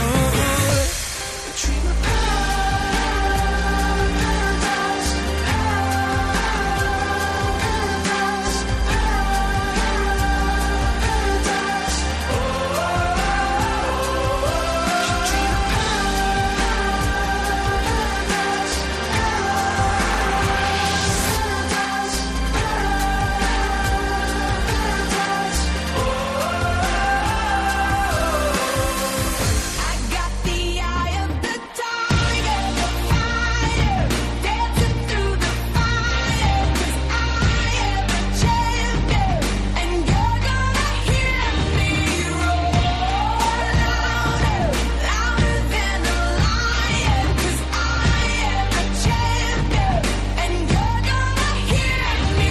I got the eye of the tiger, the fire, dancing through the fire. 'Cause I am a champion, and you're gonna hear me roar louder, louder than a lion. 'Cause I am a champion, and you're gonna hear me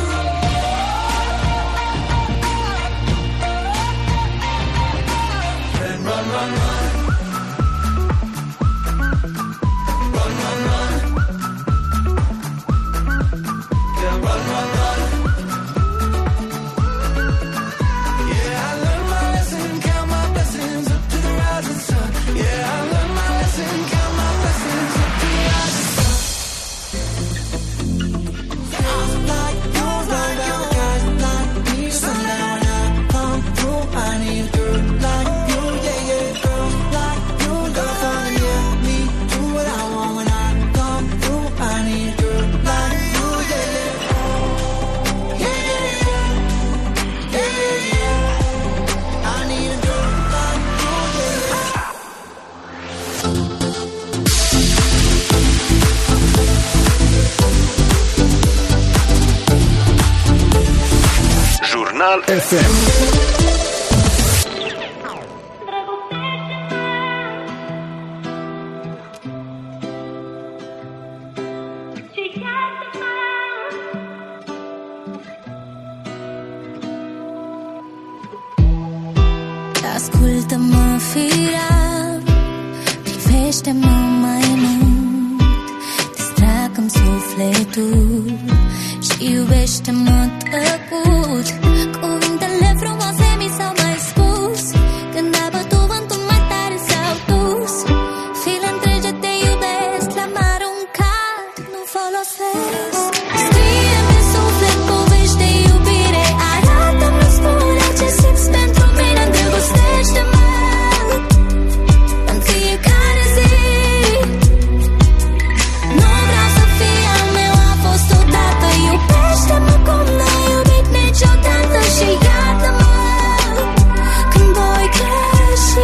roar. And run, run, run. Run, run, run. Yeah, run, run, run. Yeah, I learned my lesson, count my blessings up to the rising sun. Yeah, I learned my lesson, count my blessings up to the rising sun. Sounds like you're right, guys like me. Sundown when I come through, I need a girl like you, yeah, yeah. Girl like you, girl from the yeah. Me do what I want when I come through. I need a girl like you, yeah, yeah. Yeah, yeah, yeah. Yeah, yeah, yeah. I need a girl like you, yeah, yeah. Jurnal FM. Ascultă-mă, firea, privește-mă mai mult, distracă-mi sufletul și iubește-mă tăcut. Cuvintele frumoase mi s-au mai spus, când a bătut vântul mai tare s-au dus. File întregi te iubesc, l-am aruncat, nu folosesc. Scrie pe suflet povești de iubire, arată-mi, spune ce simți pentru mine, îndrăgostește-mă în fiecare zi. Nu vreau să fii al meu, a fost odată. Iubește-mă cum n-ai iubit niciodată și iartă-mă când voi greși.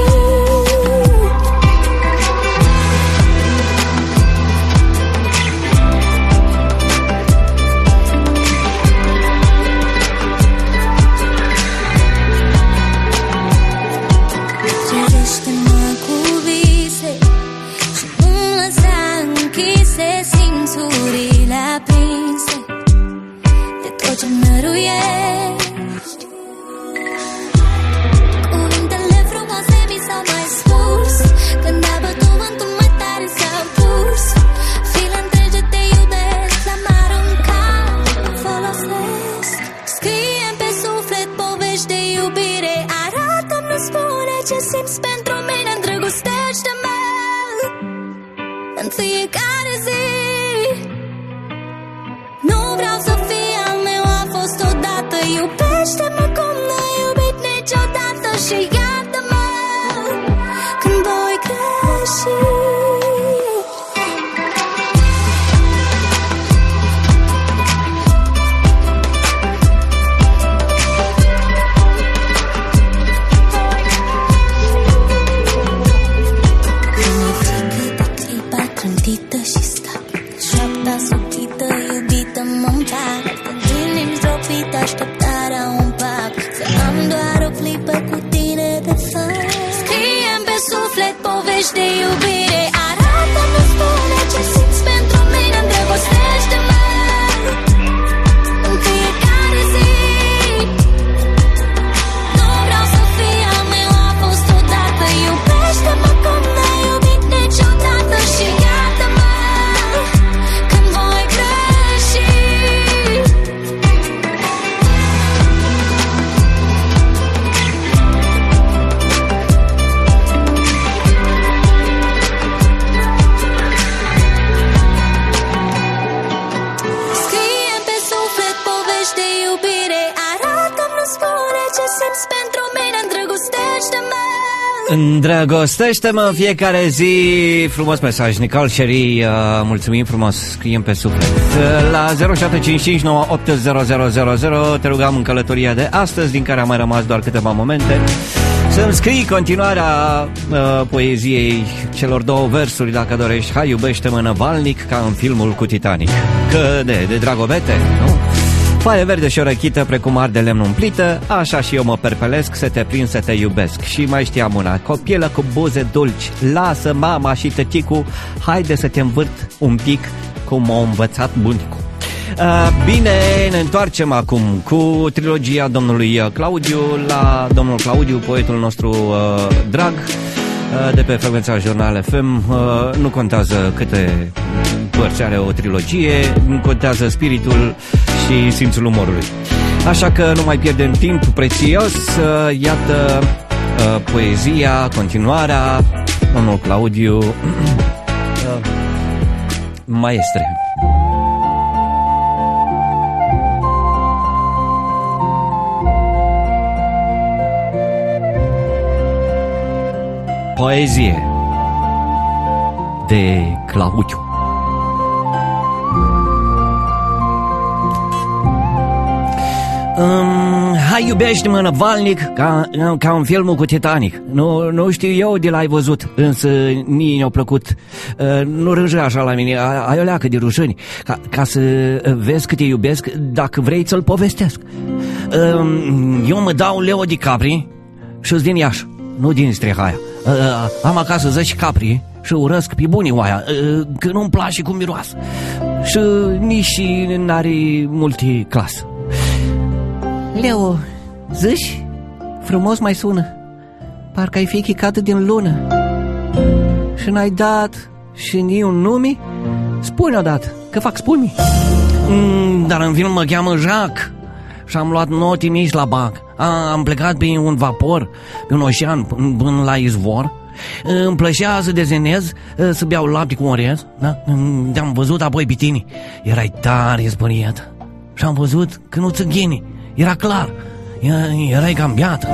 Cerește-mă cu vise și nu-mi lăsa închise simțurile aprinse de tot ce năruiești. Cuvintele frumoase mi s-au mai spus, când a bătut vântul mai tare s-au dus. File întregi te iubesc, l-am aruncat, nu folosesc. Scrie pe suflet povești de iubire, arată-mi, spune ce simți pentru mine, îndrăgostește-mă în fiecare zi. Nu vreau să fii al meu, a fost odată. Iubește-mă cum n-ai iubit niciodată și iartă-mă când voi greși. fetită și stabilă. Șoapta subită, iubită, mă-mi pare. Continui zdropită, așteptarea un pac. Să am doar o clipă cu tine de fapt. Scriem pe suflet povești de iubire. Arată-mi, spune ce simți pentru mine, îndrăgostește-mă în fiecare zi. Nu vreau să fii al meu, a fost odată. Iubește-mă cum n-ai iubit niciodată. Și iartă-mă când voi greși. Scrie pe suflet povești de iubire. Arată-mi, spune ce simți pentru mine, îndrăgostește-mă. Îndrăgostește-mă în fiecare zi. Frumos mesaj, Nicole Sherry. Mulțumim frumos, scriem pe suflet. La 0755980000 te rugam în călătoria de astăzi, din care a mai rămas doar câteva momente, să-mi scrii continuarea poeziei celor două versuri, dacă dorești. Hai, iubește-mă năvalnic, ca în filmul cu Titanic. Că de dragobete, nu? Foaie verde și o răchită, precum ar de lemn umplită, așa și eu mă perpelesc să te prind, să te iubesc. Și mai știam una, copilă cu buze dulci, lasă mama și tăticul, haide să te învârt un pic cum m-a învățat bunicul. Bine, ne întoarcem acum cu trilogia domnului Claudiu, la domnul Claudiu, poetul nostru drag, de pe frecvența Jurnal FM. Nu contează câte părți are o trilogie, nu contează spiritul și simțul umorului. Așa că nu mai pierdem timp prețios. Iată poezia, continuarea, domnul Claudiu, maestre. Poezie de Claudiu. Hai, iubește-mă năvalnic, ca în filmul cu Titanic. Nu știu eu de l-ai văzut, însă nici ne-a plăcut. Nu rânge așa la mine, ai o leacă de rușini, ca să vezi cât te iubesc, dacă vrei să-l povestesc. Eu mă dau Leo DiCaprio și-s din Iași, nu din Strehaia. Am acasă 10 capri și urăsc pe bunii oaia, că nu-mi place cum miroasă. Și nici n-are multe clasă. Leo, zici? Frumos mai sună. Parcă ai fi chicat din lună. Și n-ai dat și nici un nume? Spune odată, că fac spumi. Dar în film mă cheamă Jacques și am luat note mici la bac. Am plecat pe un vapor, pe un ocean, până la izvor. Îmi plăcea să desenez, să beau lapte cu orez, da? Te-am văzut apoi pe tine. Erai tare spăriet. Și am văzut că nu țânghinii. Era clar, erai cam beată.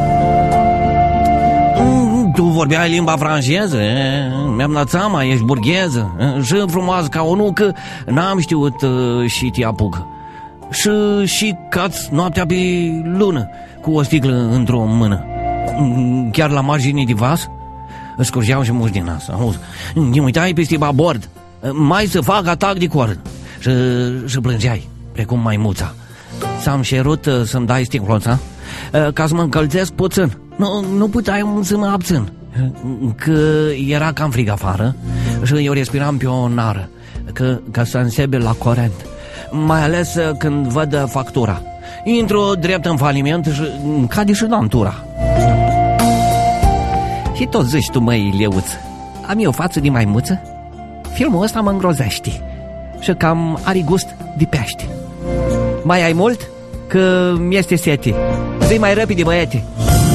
Tu vorbeai limba franceză, mi-am dat seama, ești burgheză. Și frumoasă ca o nucă, n-am știut și te apucă. Și cați noaptea pe lună, cu o sticlă într-o mână. Chiar la marginii de vas, îți scurgeau și muși din nas. Îmi uitai peste babord, mai să fac atac de cord. Și plângeai, precum maimuța. S-am cerut să-mi dai sticloța, ca să mă încălzesc puțin. Nu puteai să mă abțin, că era cam frig afară și eu respiram pe o nară, ca să însebe la curent. Mai ales când văd factura. Intru drept în faliment și cade și dantura. Și tot zici tu, măi, Leuț, am eu față de maimuță? Filmul ăsta mă îngrozește și cam are gust de pește. Mai ai mult? Că mi-este sete. Zi mai repede, băiete.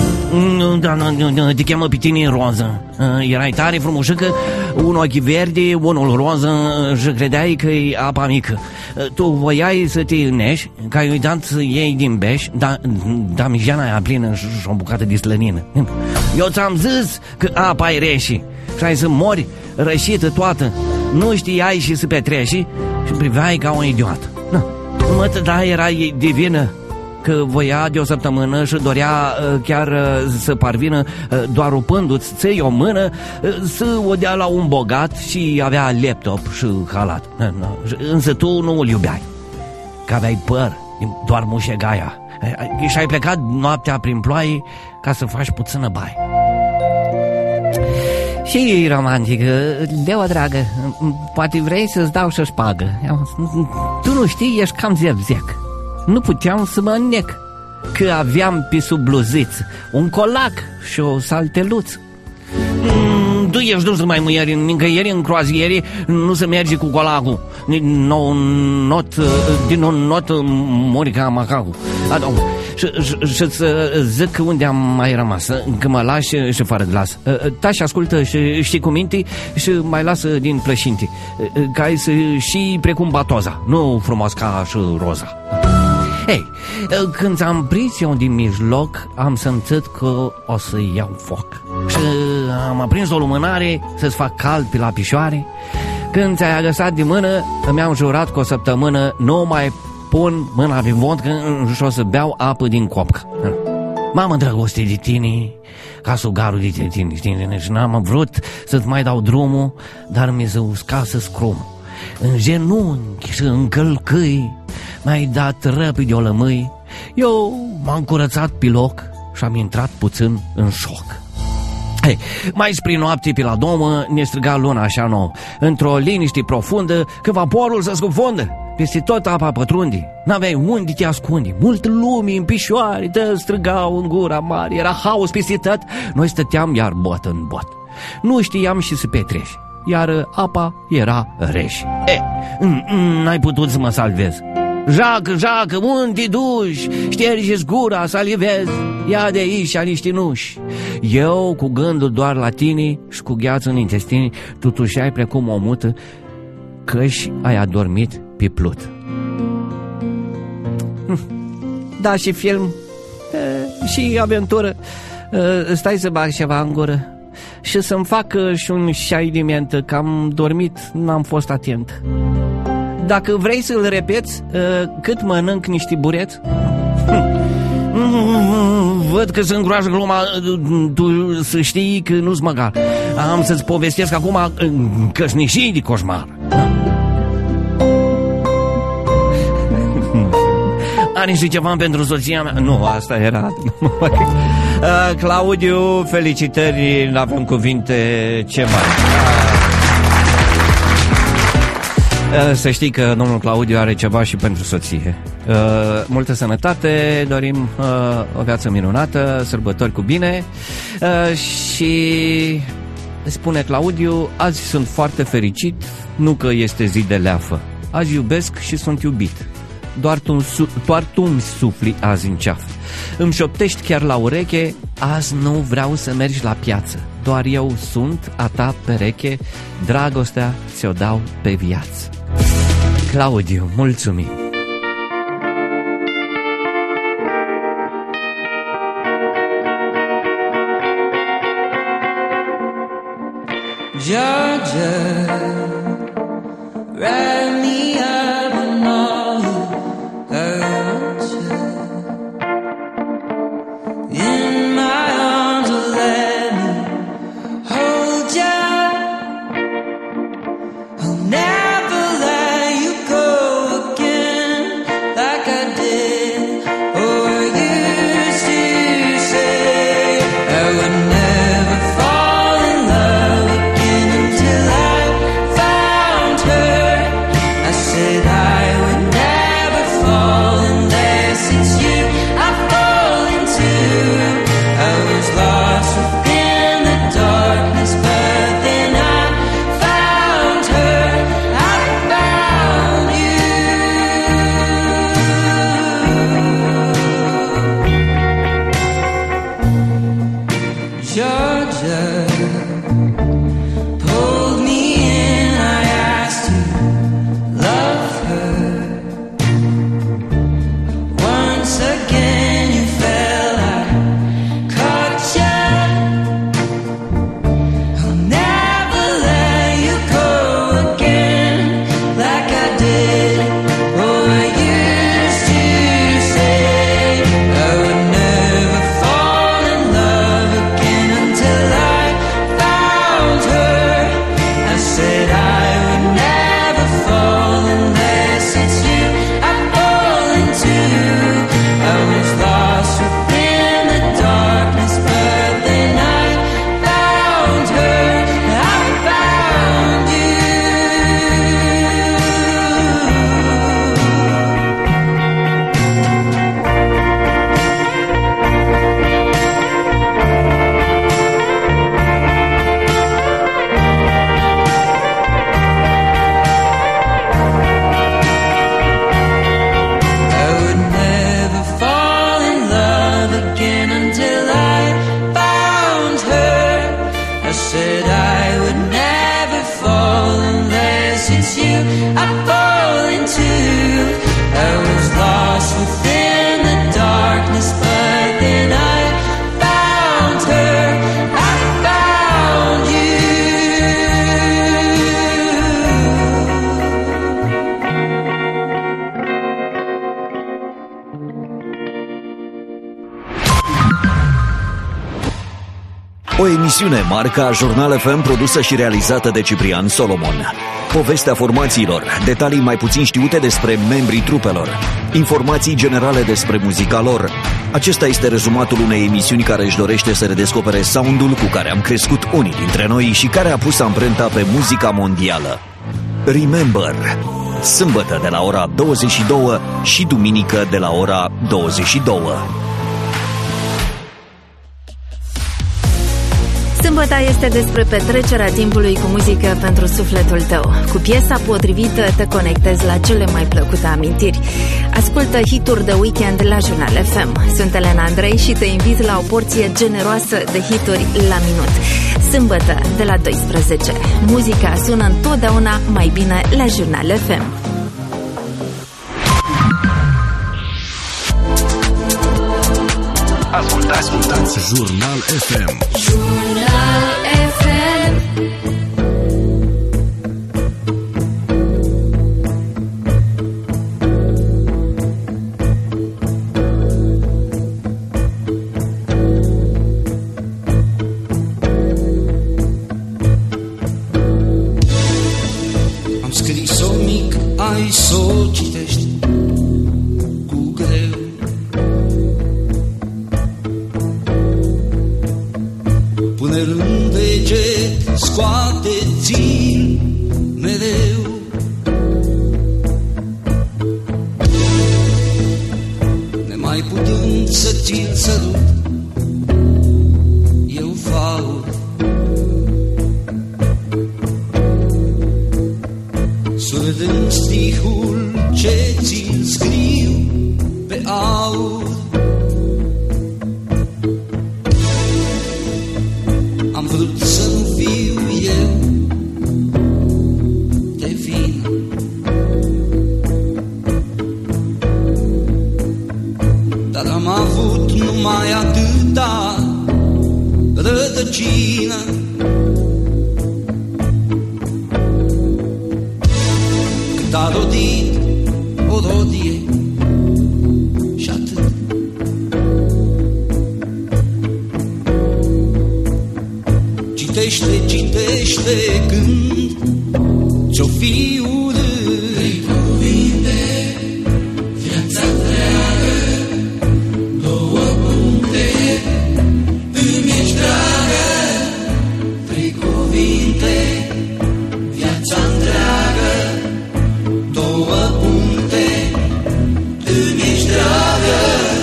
Te cheamă pe tine Roză. Erai tare frumușică, un ochi verde, unul roză, și credeai că e apa mică. Tu voiai să te înești, că ai uitat să iei din beș, dar mijana aia plină și o bucată de slănină. Eu ți-am zis că apa e reșii și ai să mori rășită toată. Nu știai și să petreși și priveai ca o idiotă. Mă, da, era de vină că voia de o săptămână și dorea chiar să parvină doar rupându-ți ței o mână, să o dea la un bogat și avea laptop și halat. Însă tu nu îl iubeai, că aveai păr, doar mușegaia, și ai plecat noaptea prin ploaie ca să faci puțină baie. Și romantică, Leo dragă, poate vrei să-ți dau și-o șpagă. Tu nu știi, ești cam zevzec. Nu puteam să mă înnec, că aveam pe sub bluziță un colac și o salteluță. Tu ești dus mai mâieri, nicăieri în croazieri, nu se merge cu colacul. Din un not mori ca macacu. Și-ți zic unde am mai rămas, că mă lași și fără glas. Tași ascultă și știi cu minte și mai lasă din plășinte, ca să și precum batoza, nu frumos ca și roza. Ei, când ți-am prins eu din mijloc, am simțit că o să iau foc. Și am aprins o lumânare să-ți fac cald pe la pișoare. Când ți-ai agăsat de mână, mi-am jurat că o săptămână nu mai pun mâna pe vodcă și o să beau apă din copcă. M-am îndrăgostit de tine ca sugarul de tine și n-am vrut să-ți mai dau drumul, dar mi se uscase scrumul. În genunchi și în călcâi mi-ai dat răpide o lămâi. Eu m-am curățat pe loc și am intrat puțin în șoc. Hey, mai spre noapte pe la domă ne striga luna așa nouă, într-o liniște profundă, că vaporul se scufundă. Peste tot apa pătrunde, n-aveai unde te ascunde. Mult lume în pișoare te strigau în gura mare. Era haos peste tot, noi stăteam iar bot în bot. Nu știam și să petrești, iar apa era reș. N-ai putut să mă salvezi. Jacă, unde duci? Șterge-ți gura, salivezi. Ia de aici niște nuși. Eu cu gândul doar la tine și cu gheață în intestini, tu tușeai precum o mută, căși ai adormit pe plut. Da, și film și aventură. Stai să bag ceva în gură și să-mi fac și un șai de mentă, că am dormit, n-am fost atent. Dacă vrei să-l repeți, cât mănânc niște bureți? Văd că se îngroașă gluma, tu să știi că nu-s măgar. Am să-ți povestesc acum căsnișii de coșmar. Are și ceva pentru soția mea? Nu, asta era. Claudiu, felicitări, n-avem cuvinte, ce mai. Să știi că domnul Claudiu are ceva și pentru soție. Multă sănătate, dorim o viață minunată, sărbători cu bine. Și spune Claudiu, azi sunt foarte fericit, nu că este zi de leafă. Azi iubesc și sunt iubit. Doar tu-mi sufli azi în ceaf. Îmi șoptești chiar la ureche, azi nu vreau să mergi la piață. Doar eu sunt a ta pereche, dragostea ți-o dau pe viață. Claudiu, mulțumim! Georgia, write me up and all I want you in my arms, let me hold you. I'll never let you go again like I did or used to say. I would never fall in love again until I O emisiune marca Jurnal FM produsă și realizată de Ciprian Solomon. Povestea formațiilor, detalii mai puțin știute despre membrii trupelor, informații generale despre muzica lor. Acesta este rezumatul unei emisiuni care își dorește să redescopere soundul cu care am crescut unii dintre noi și care a pus amprenta pe muzica mondială. Remember, sâmbătă de la ora 22 și duminică de la ora 22. Sâmbăta este despre petrecerea timpului cu muzică pentru sufletul tău. Cu piesa potrivită te conectezi la cele mai plăcute amintiri. Ascultă hituri de weekend la Jurnal FM. Sunt Elena Andrei și te invit la o porție generoasă de hituri la minut. Sâmbătă de la 12. Muzica sună întotdeauna mai bine la Jurnal FM. Ascultați Jurnal FM. Jurnal FM. Am scris-o mic, ai s-o citești cu greu. Până în deget scoate-ți-l mereu. Nemai putând să ți-l sărut, eu fac surâdând stihul ce ți-l scriu pe aur. Am vrut să nu fiu eu de vină, dar am avut numai atâta rădăcină. Cât a rodit o rodie și atât. Citește, citește când ți-o fi urât. Trei cuvinte, viața întreagă, două puncte, îmi ești dragă. Trei cuvinte, viața întreagă, două puncte, îmi ești dragă.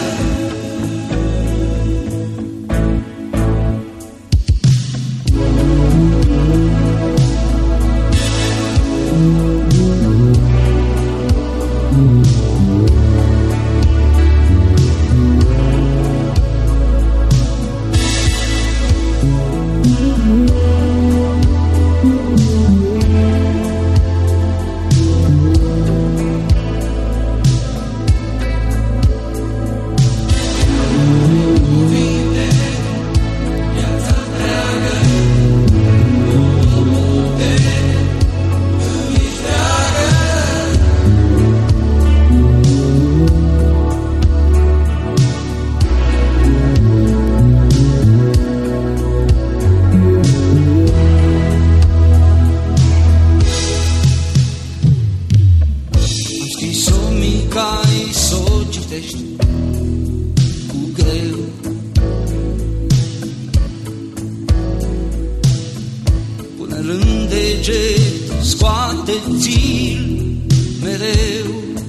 Scoate-ți-l mereu.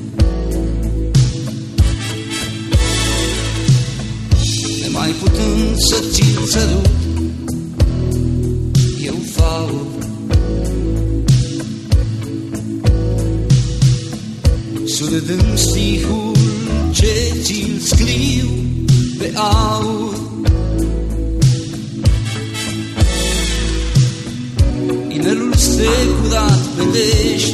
Nemai putând să ți-l sărut, eu fac surâdând stihul ce ți-l scriu pe aur. Inelul strecurat vedești,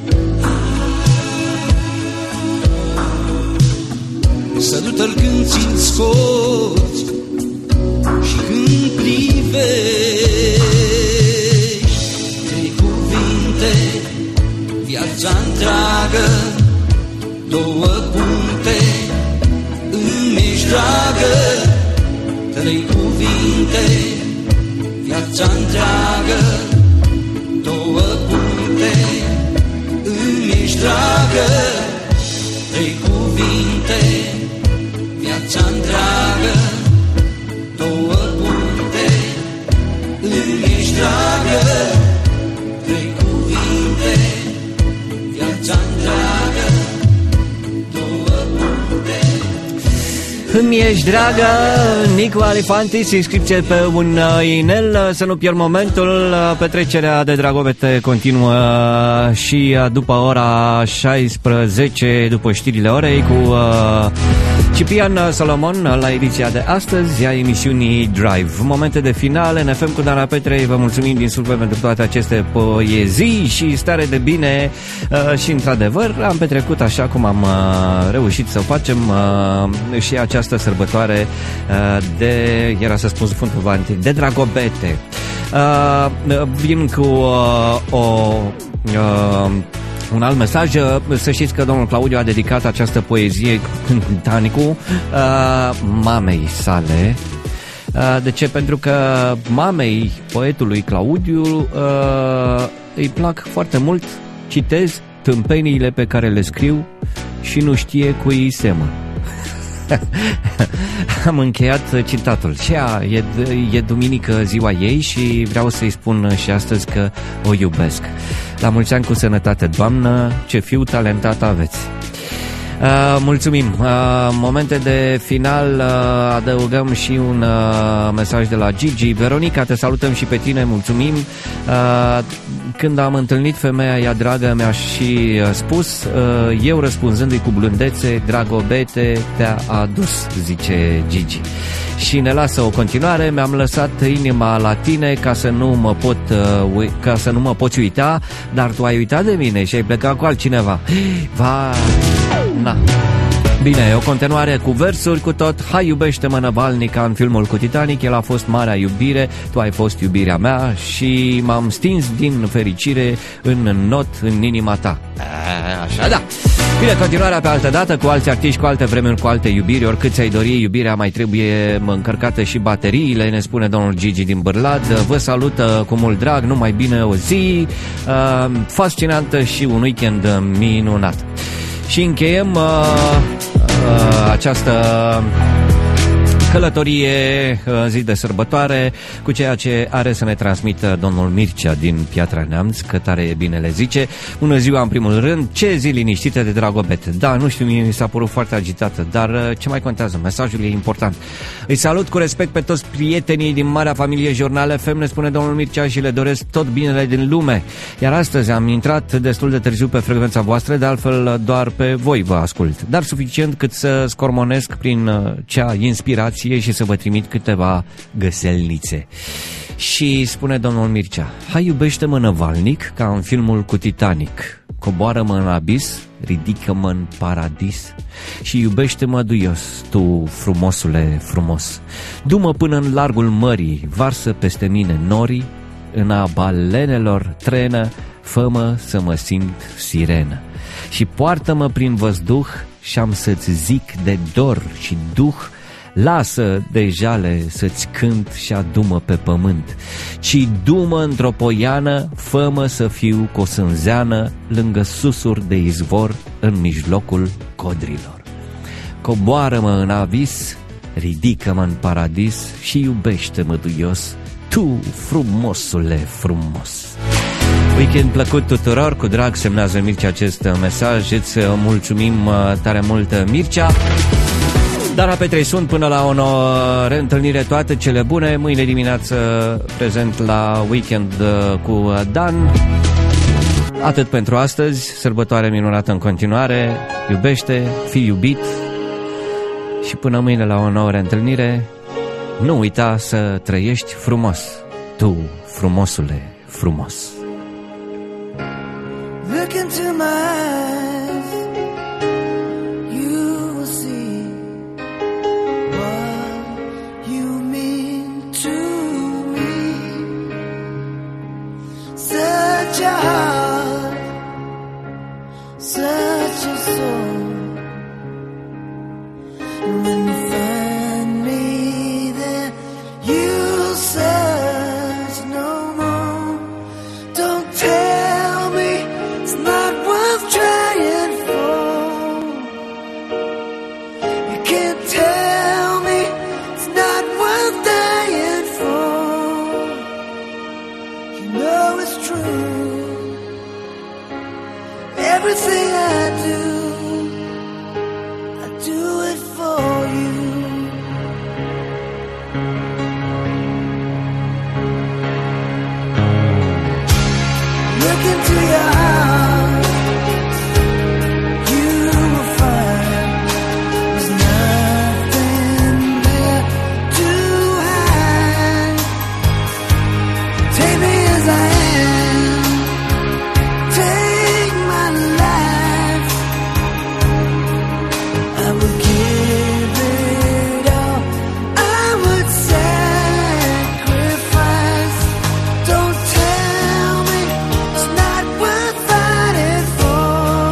sărută-l când ți-l scoți și când privești. Trei cuvinte, viața întreagă, două puncte, îmi ești dragă. Trei cuvinte, viața întreagă, două puncte, îmi ești dragă, trei cuvinte, viața întreagă, două puncte, îmi ești dragă, trei cuvinte, viața întreagă, două puncte. Îmi ești dragă, Nicu Alifantis, inscripție pe un inel. Să nu pierd momentul, petrecerea de dragobete continuă și după ora 16, după știrile orei, cu Ciprian Solomon la ediția de astăzi a emisiunii Drive. Momente de finale, ne FM cu Dana Petrei, vă mulțumim din suflet pentru toate aceste poezii și stare de bine și într-adevăr am petrecut așa cum am reușit să o facem și această sărbătoare era să spun Sfântul Valentin, de dragobete. Vin cu un alt mesaj. Să știți că domnul Claudiu a dedicat această poezie Titanicu mamei sale. De ce? Pentru că mamei poetului Claudiu îi plac foarte mult, citez, tâmpeniile pe care le scriu și nu știe cui îi semă. Am încheiat citatul. E duminică, ziua ei, și vreau să-i spun și astăzi că o iubesc. La mulți ani cu sănătate, doamnă, ce fiu talentat aveți. Mulțumim. Momente de final, adăugăm și un mesaj de la Gigi. Veronica, te salutăm și pe tine, mulțumim. Când am întâlnit femeia ea dragă, mi-a și spus, eu răspunzându-i cu blândețe, dragobete te-a adus, zice Gigi. Și ne lasă o continuare. Mi-am lăsat inima la tine ca să nu mă poți uita, dar tu ai uitat de mine și ai plecat cu altcineva. Na. Bine, o continuare cu versuri, cu tot. Hai, iubește-mă, năvalnic, ca în filmul cu Titanic. El a fost marea iubire, tu ai fost iubirea mea și m-am stins din fericire în not în inima ta. Așa, da. Bine, continuarea pe altă dată, cu alți artiști, cu alte vremuri, cu alte iubiri. Oricât ți-ai dori, iubirea mai trebuie încărcată și bateriile, ne spune domnul Gigi din Bârlad. Vă salută cu mult drag, numai bine o zi fascinantă și un weekend minunat. Și încheiem această călătorie zi de sărbătoare cu ceea ce are să ne transmită domnul Mircea din Piatra Neamț, că tare e bine le zice. Bună ziua în primul rând, ce zi liniștită de dragobete. Da, nu știu, mie mi s-a părut foarte agitată, dar ce mai contează, mesajul e important. Îi salut cu respect pe toți prietenii din marea familie Jurnal FM, ne spune domnul Mircea, și le doresc tot binele din lume. Iar astăzi am intrat destul de târziu pe frecvența voastră, de altfel doar pe voi vă ascult, dar suficient cât să scormonesc prin cea inspirație și să vă trimit câteva găselnițe. Și spune domnul Mircea, hai, iubește-mă, năvalnic, ca în filmul cu Titanic, coboară-mă în abis, ridică-mă în paradis și iubește-mă duios, tu, frumosule frumos. Du-mă până în largul mării, varsă peste mine norii, în a balenelor trenă, fă-mă să mă simt sirenă. Și poartă-mă prin văzduh și-am să-ți zic de dor și duh, lasă de jale să-ți cânt și adu-mă pe pământ, ci du-mă într-o poiană, fă-mă să fiu cu o sânzeană lângă susuri de izvor în mijlocul codrilor. Coboară-mă în avis, ridică-mă în paradis și iubește-mă duios, tu, frumosule frumos. Weekend plăcut tuturor, cu drag semnează Mircea acest mesaj, îți mulțumim tare mult, Mircea. Dana Petrei sunt, până la o nouă reîntâlnire, toate cele bune. Mâine dimineață prezent la Weekend cu Dan. Atât pentru astăzi, sărbătoare minunată în continuare, iubește, fii iubit și până mâine la o nouă reîntâlnire, nu uita să trăiești frumos, tu, frumosule frumos. Look into my eyes, you will see what you mean to me. Such a heart, such a soul. And when you find me there, you'll search Everything I do it for you. Look into your heart, you will find there's nothing there to hide. Take me as I am, take my life. I would give it all, I would sacrifice. Don't tell me it's not worth fighting for.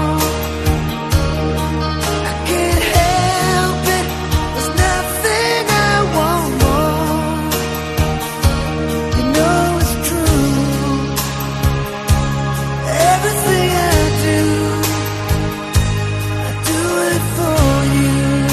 I can't help it, there's nothing I want more. You know it's true, everything I do it for you.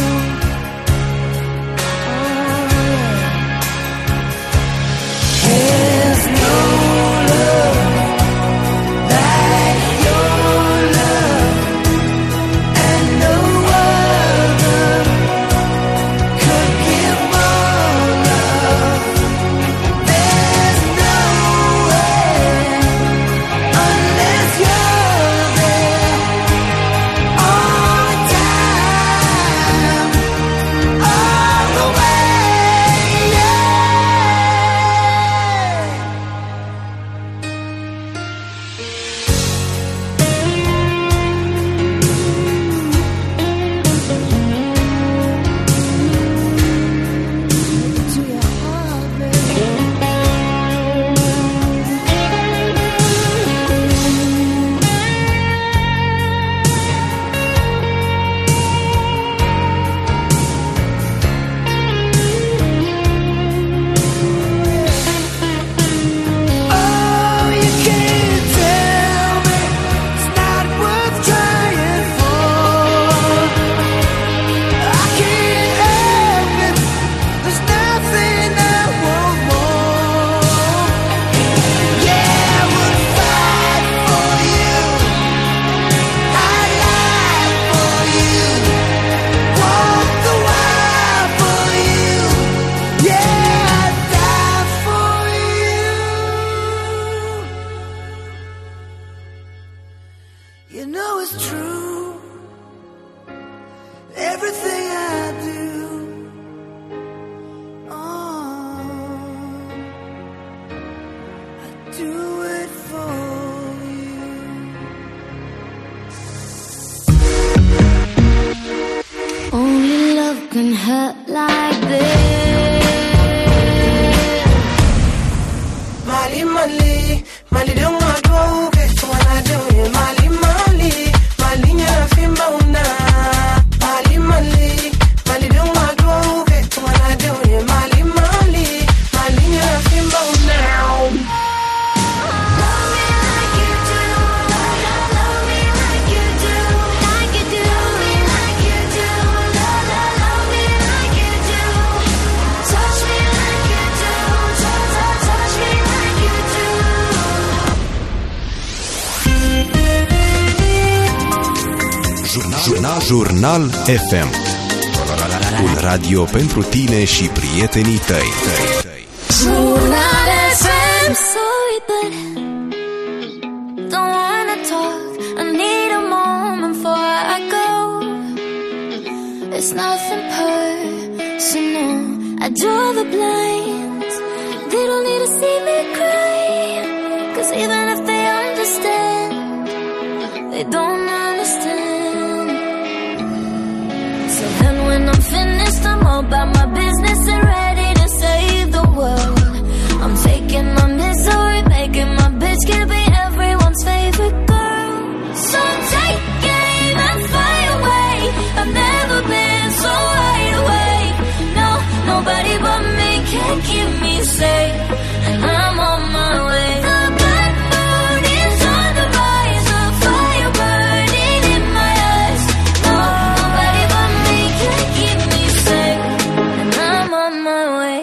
There's no love like your love, and no other could give more love. There's no way unless you're there all the time, all the way, yeah. To your heart, baby. Oh, you can't tell me it's not worth trying for. I can't help it, there's nothing I want more. Yeah, I would fight for you, I'd lie for you, walk the wire for you. Yeah, I'd die for you. You know it's true, everything I do, I do it for you. Only love can hurt like this. Mali, Mali, Mali don't want to get to what I do. Mali, Mali, Mali, you're fimba una. Mali, Mali, Mali don't want to get to what I do. Mali, Mali, Mali, you're fimba una. Love me like you do, love me like you do, like you do, love me like you do, love me like you do, touch me like you do, touch me like you do. Jurnal FM. Un radio pentru tine și prietenii tăi. Jurnal FM. Sorry, but don't wanna talk. I need a moment before I go. It's nothing personal. I draw the blinds. They don't need to see me cry. 'Cause even if they understand, they don't understand. So then when I'm finished, I'm all about my business and ready to save the world. I'm taking my misery, making my bitch can be everyone's favorite girl. So take aim and fly away. I've never been so wide awake. No, nobody but me can keep me safe. And I'm on my way. The black moon is on the rise, a fire burning in my eyes. No, nobody but me can keep me safe. And I'm on my way.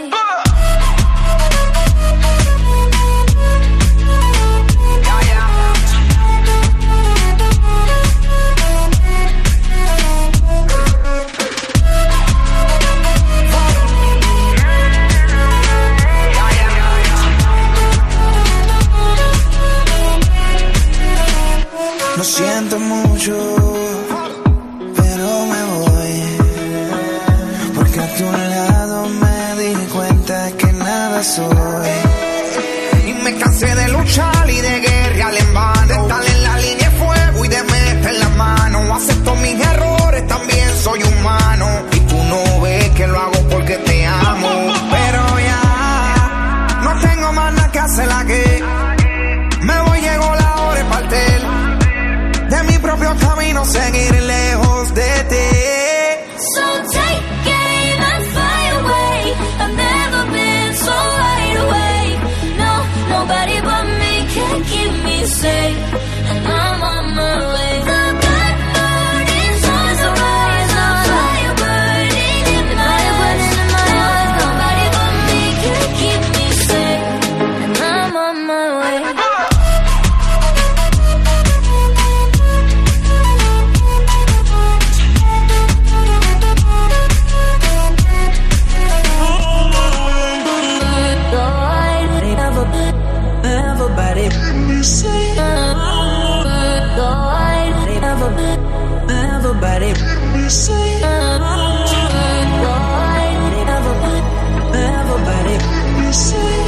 siento mucho, pero me voy, porque a tu lado me di cuenta que nada soy. Y me cansé de luchar y de guerrear en vano, de estar en la línea de fuego y de meter la mano. Acepto mis errores, también soy humano, y tú no ves que lo hago porque te amo. Pero ya no tengo más nada que hacer, la que me voy, llegó la hora de partir de mi propio camino, seguir lejos de ti. So take aim and fly away. I've never been so wide awake. No, nobody but me can keep me safe, and I'm on my way. The black burning suns are rising, fire burning in my eyes. Nobody but me can keep me safe, and I'm on my way. Everybody,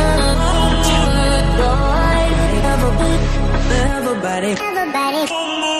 everybody, everybody.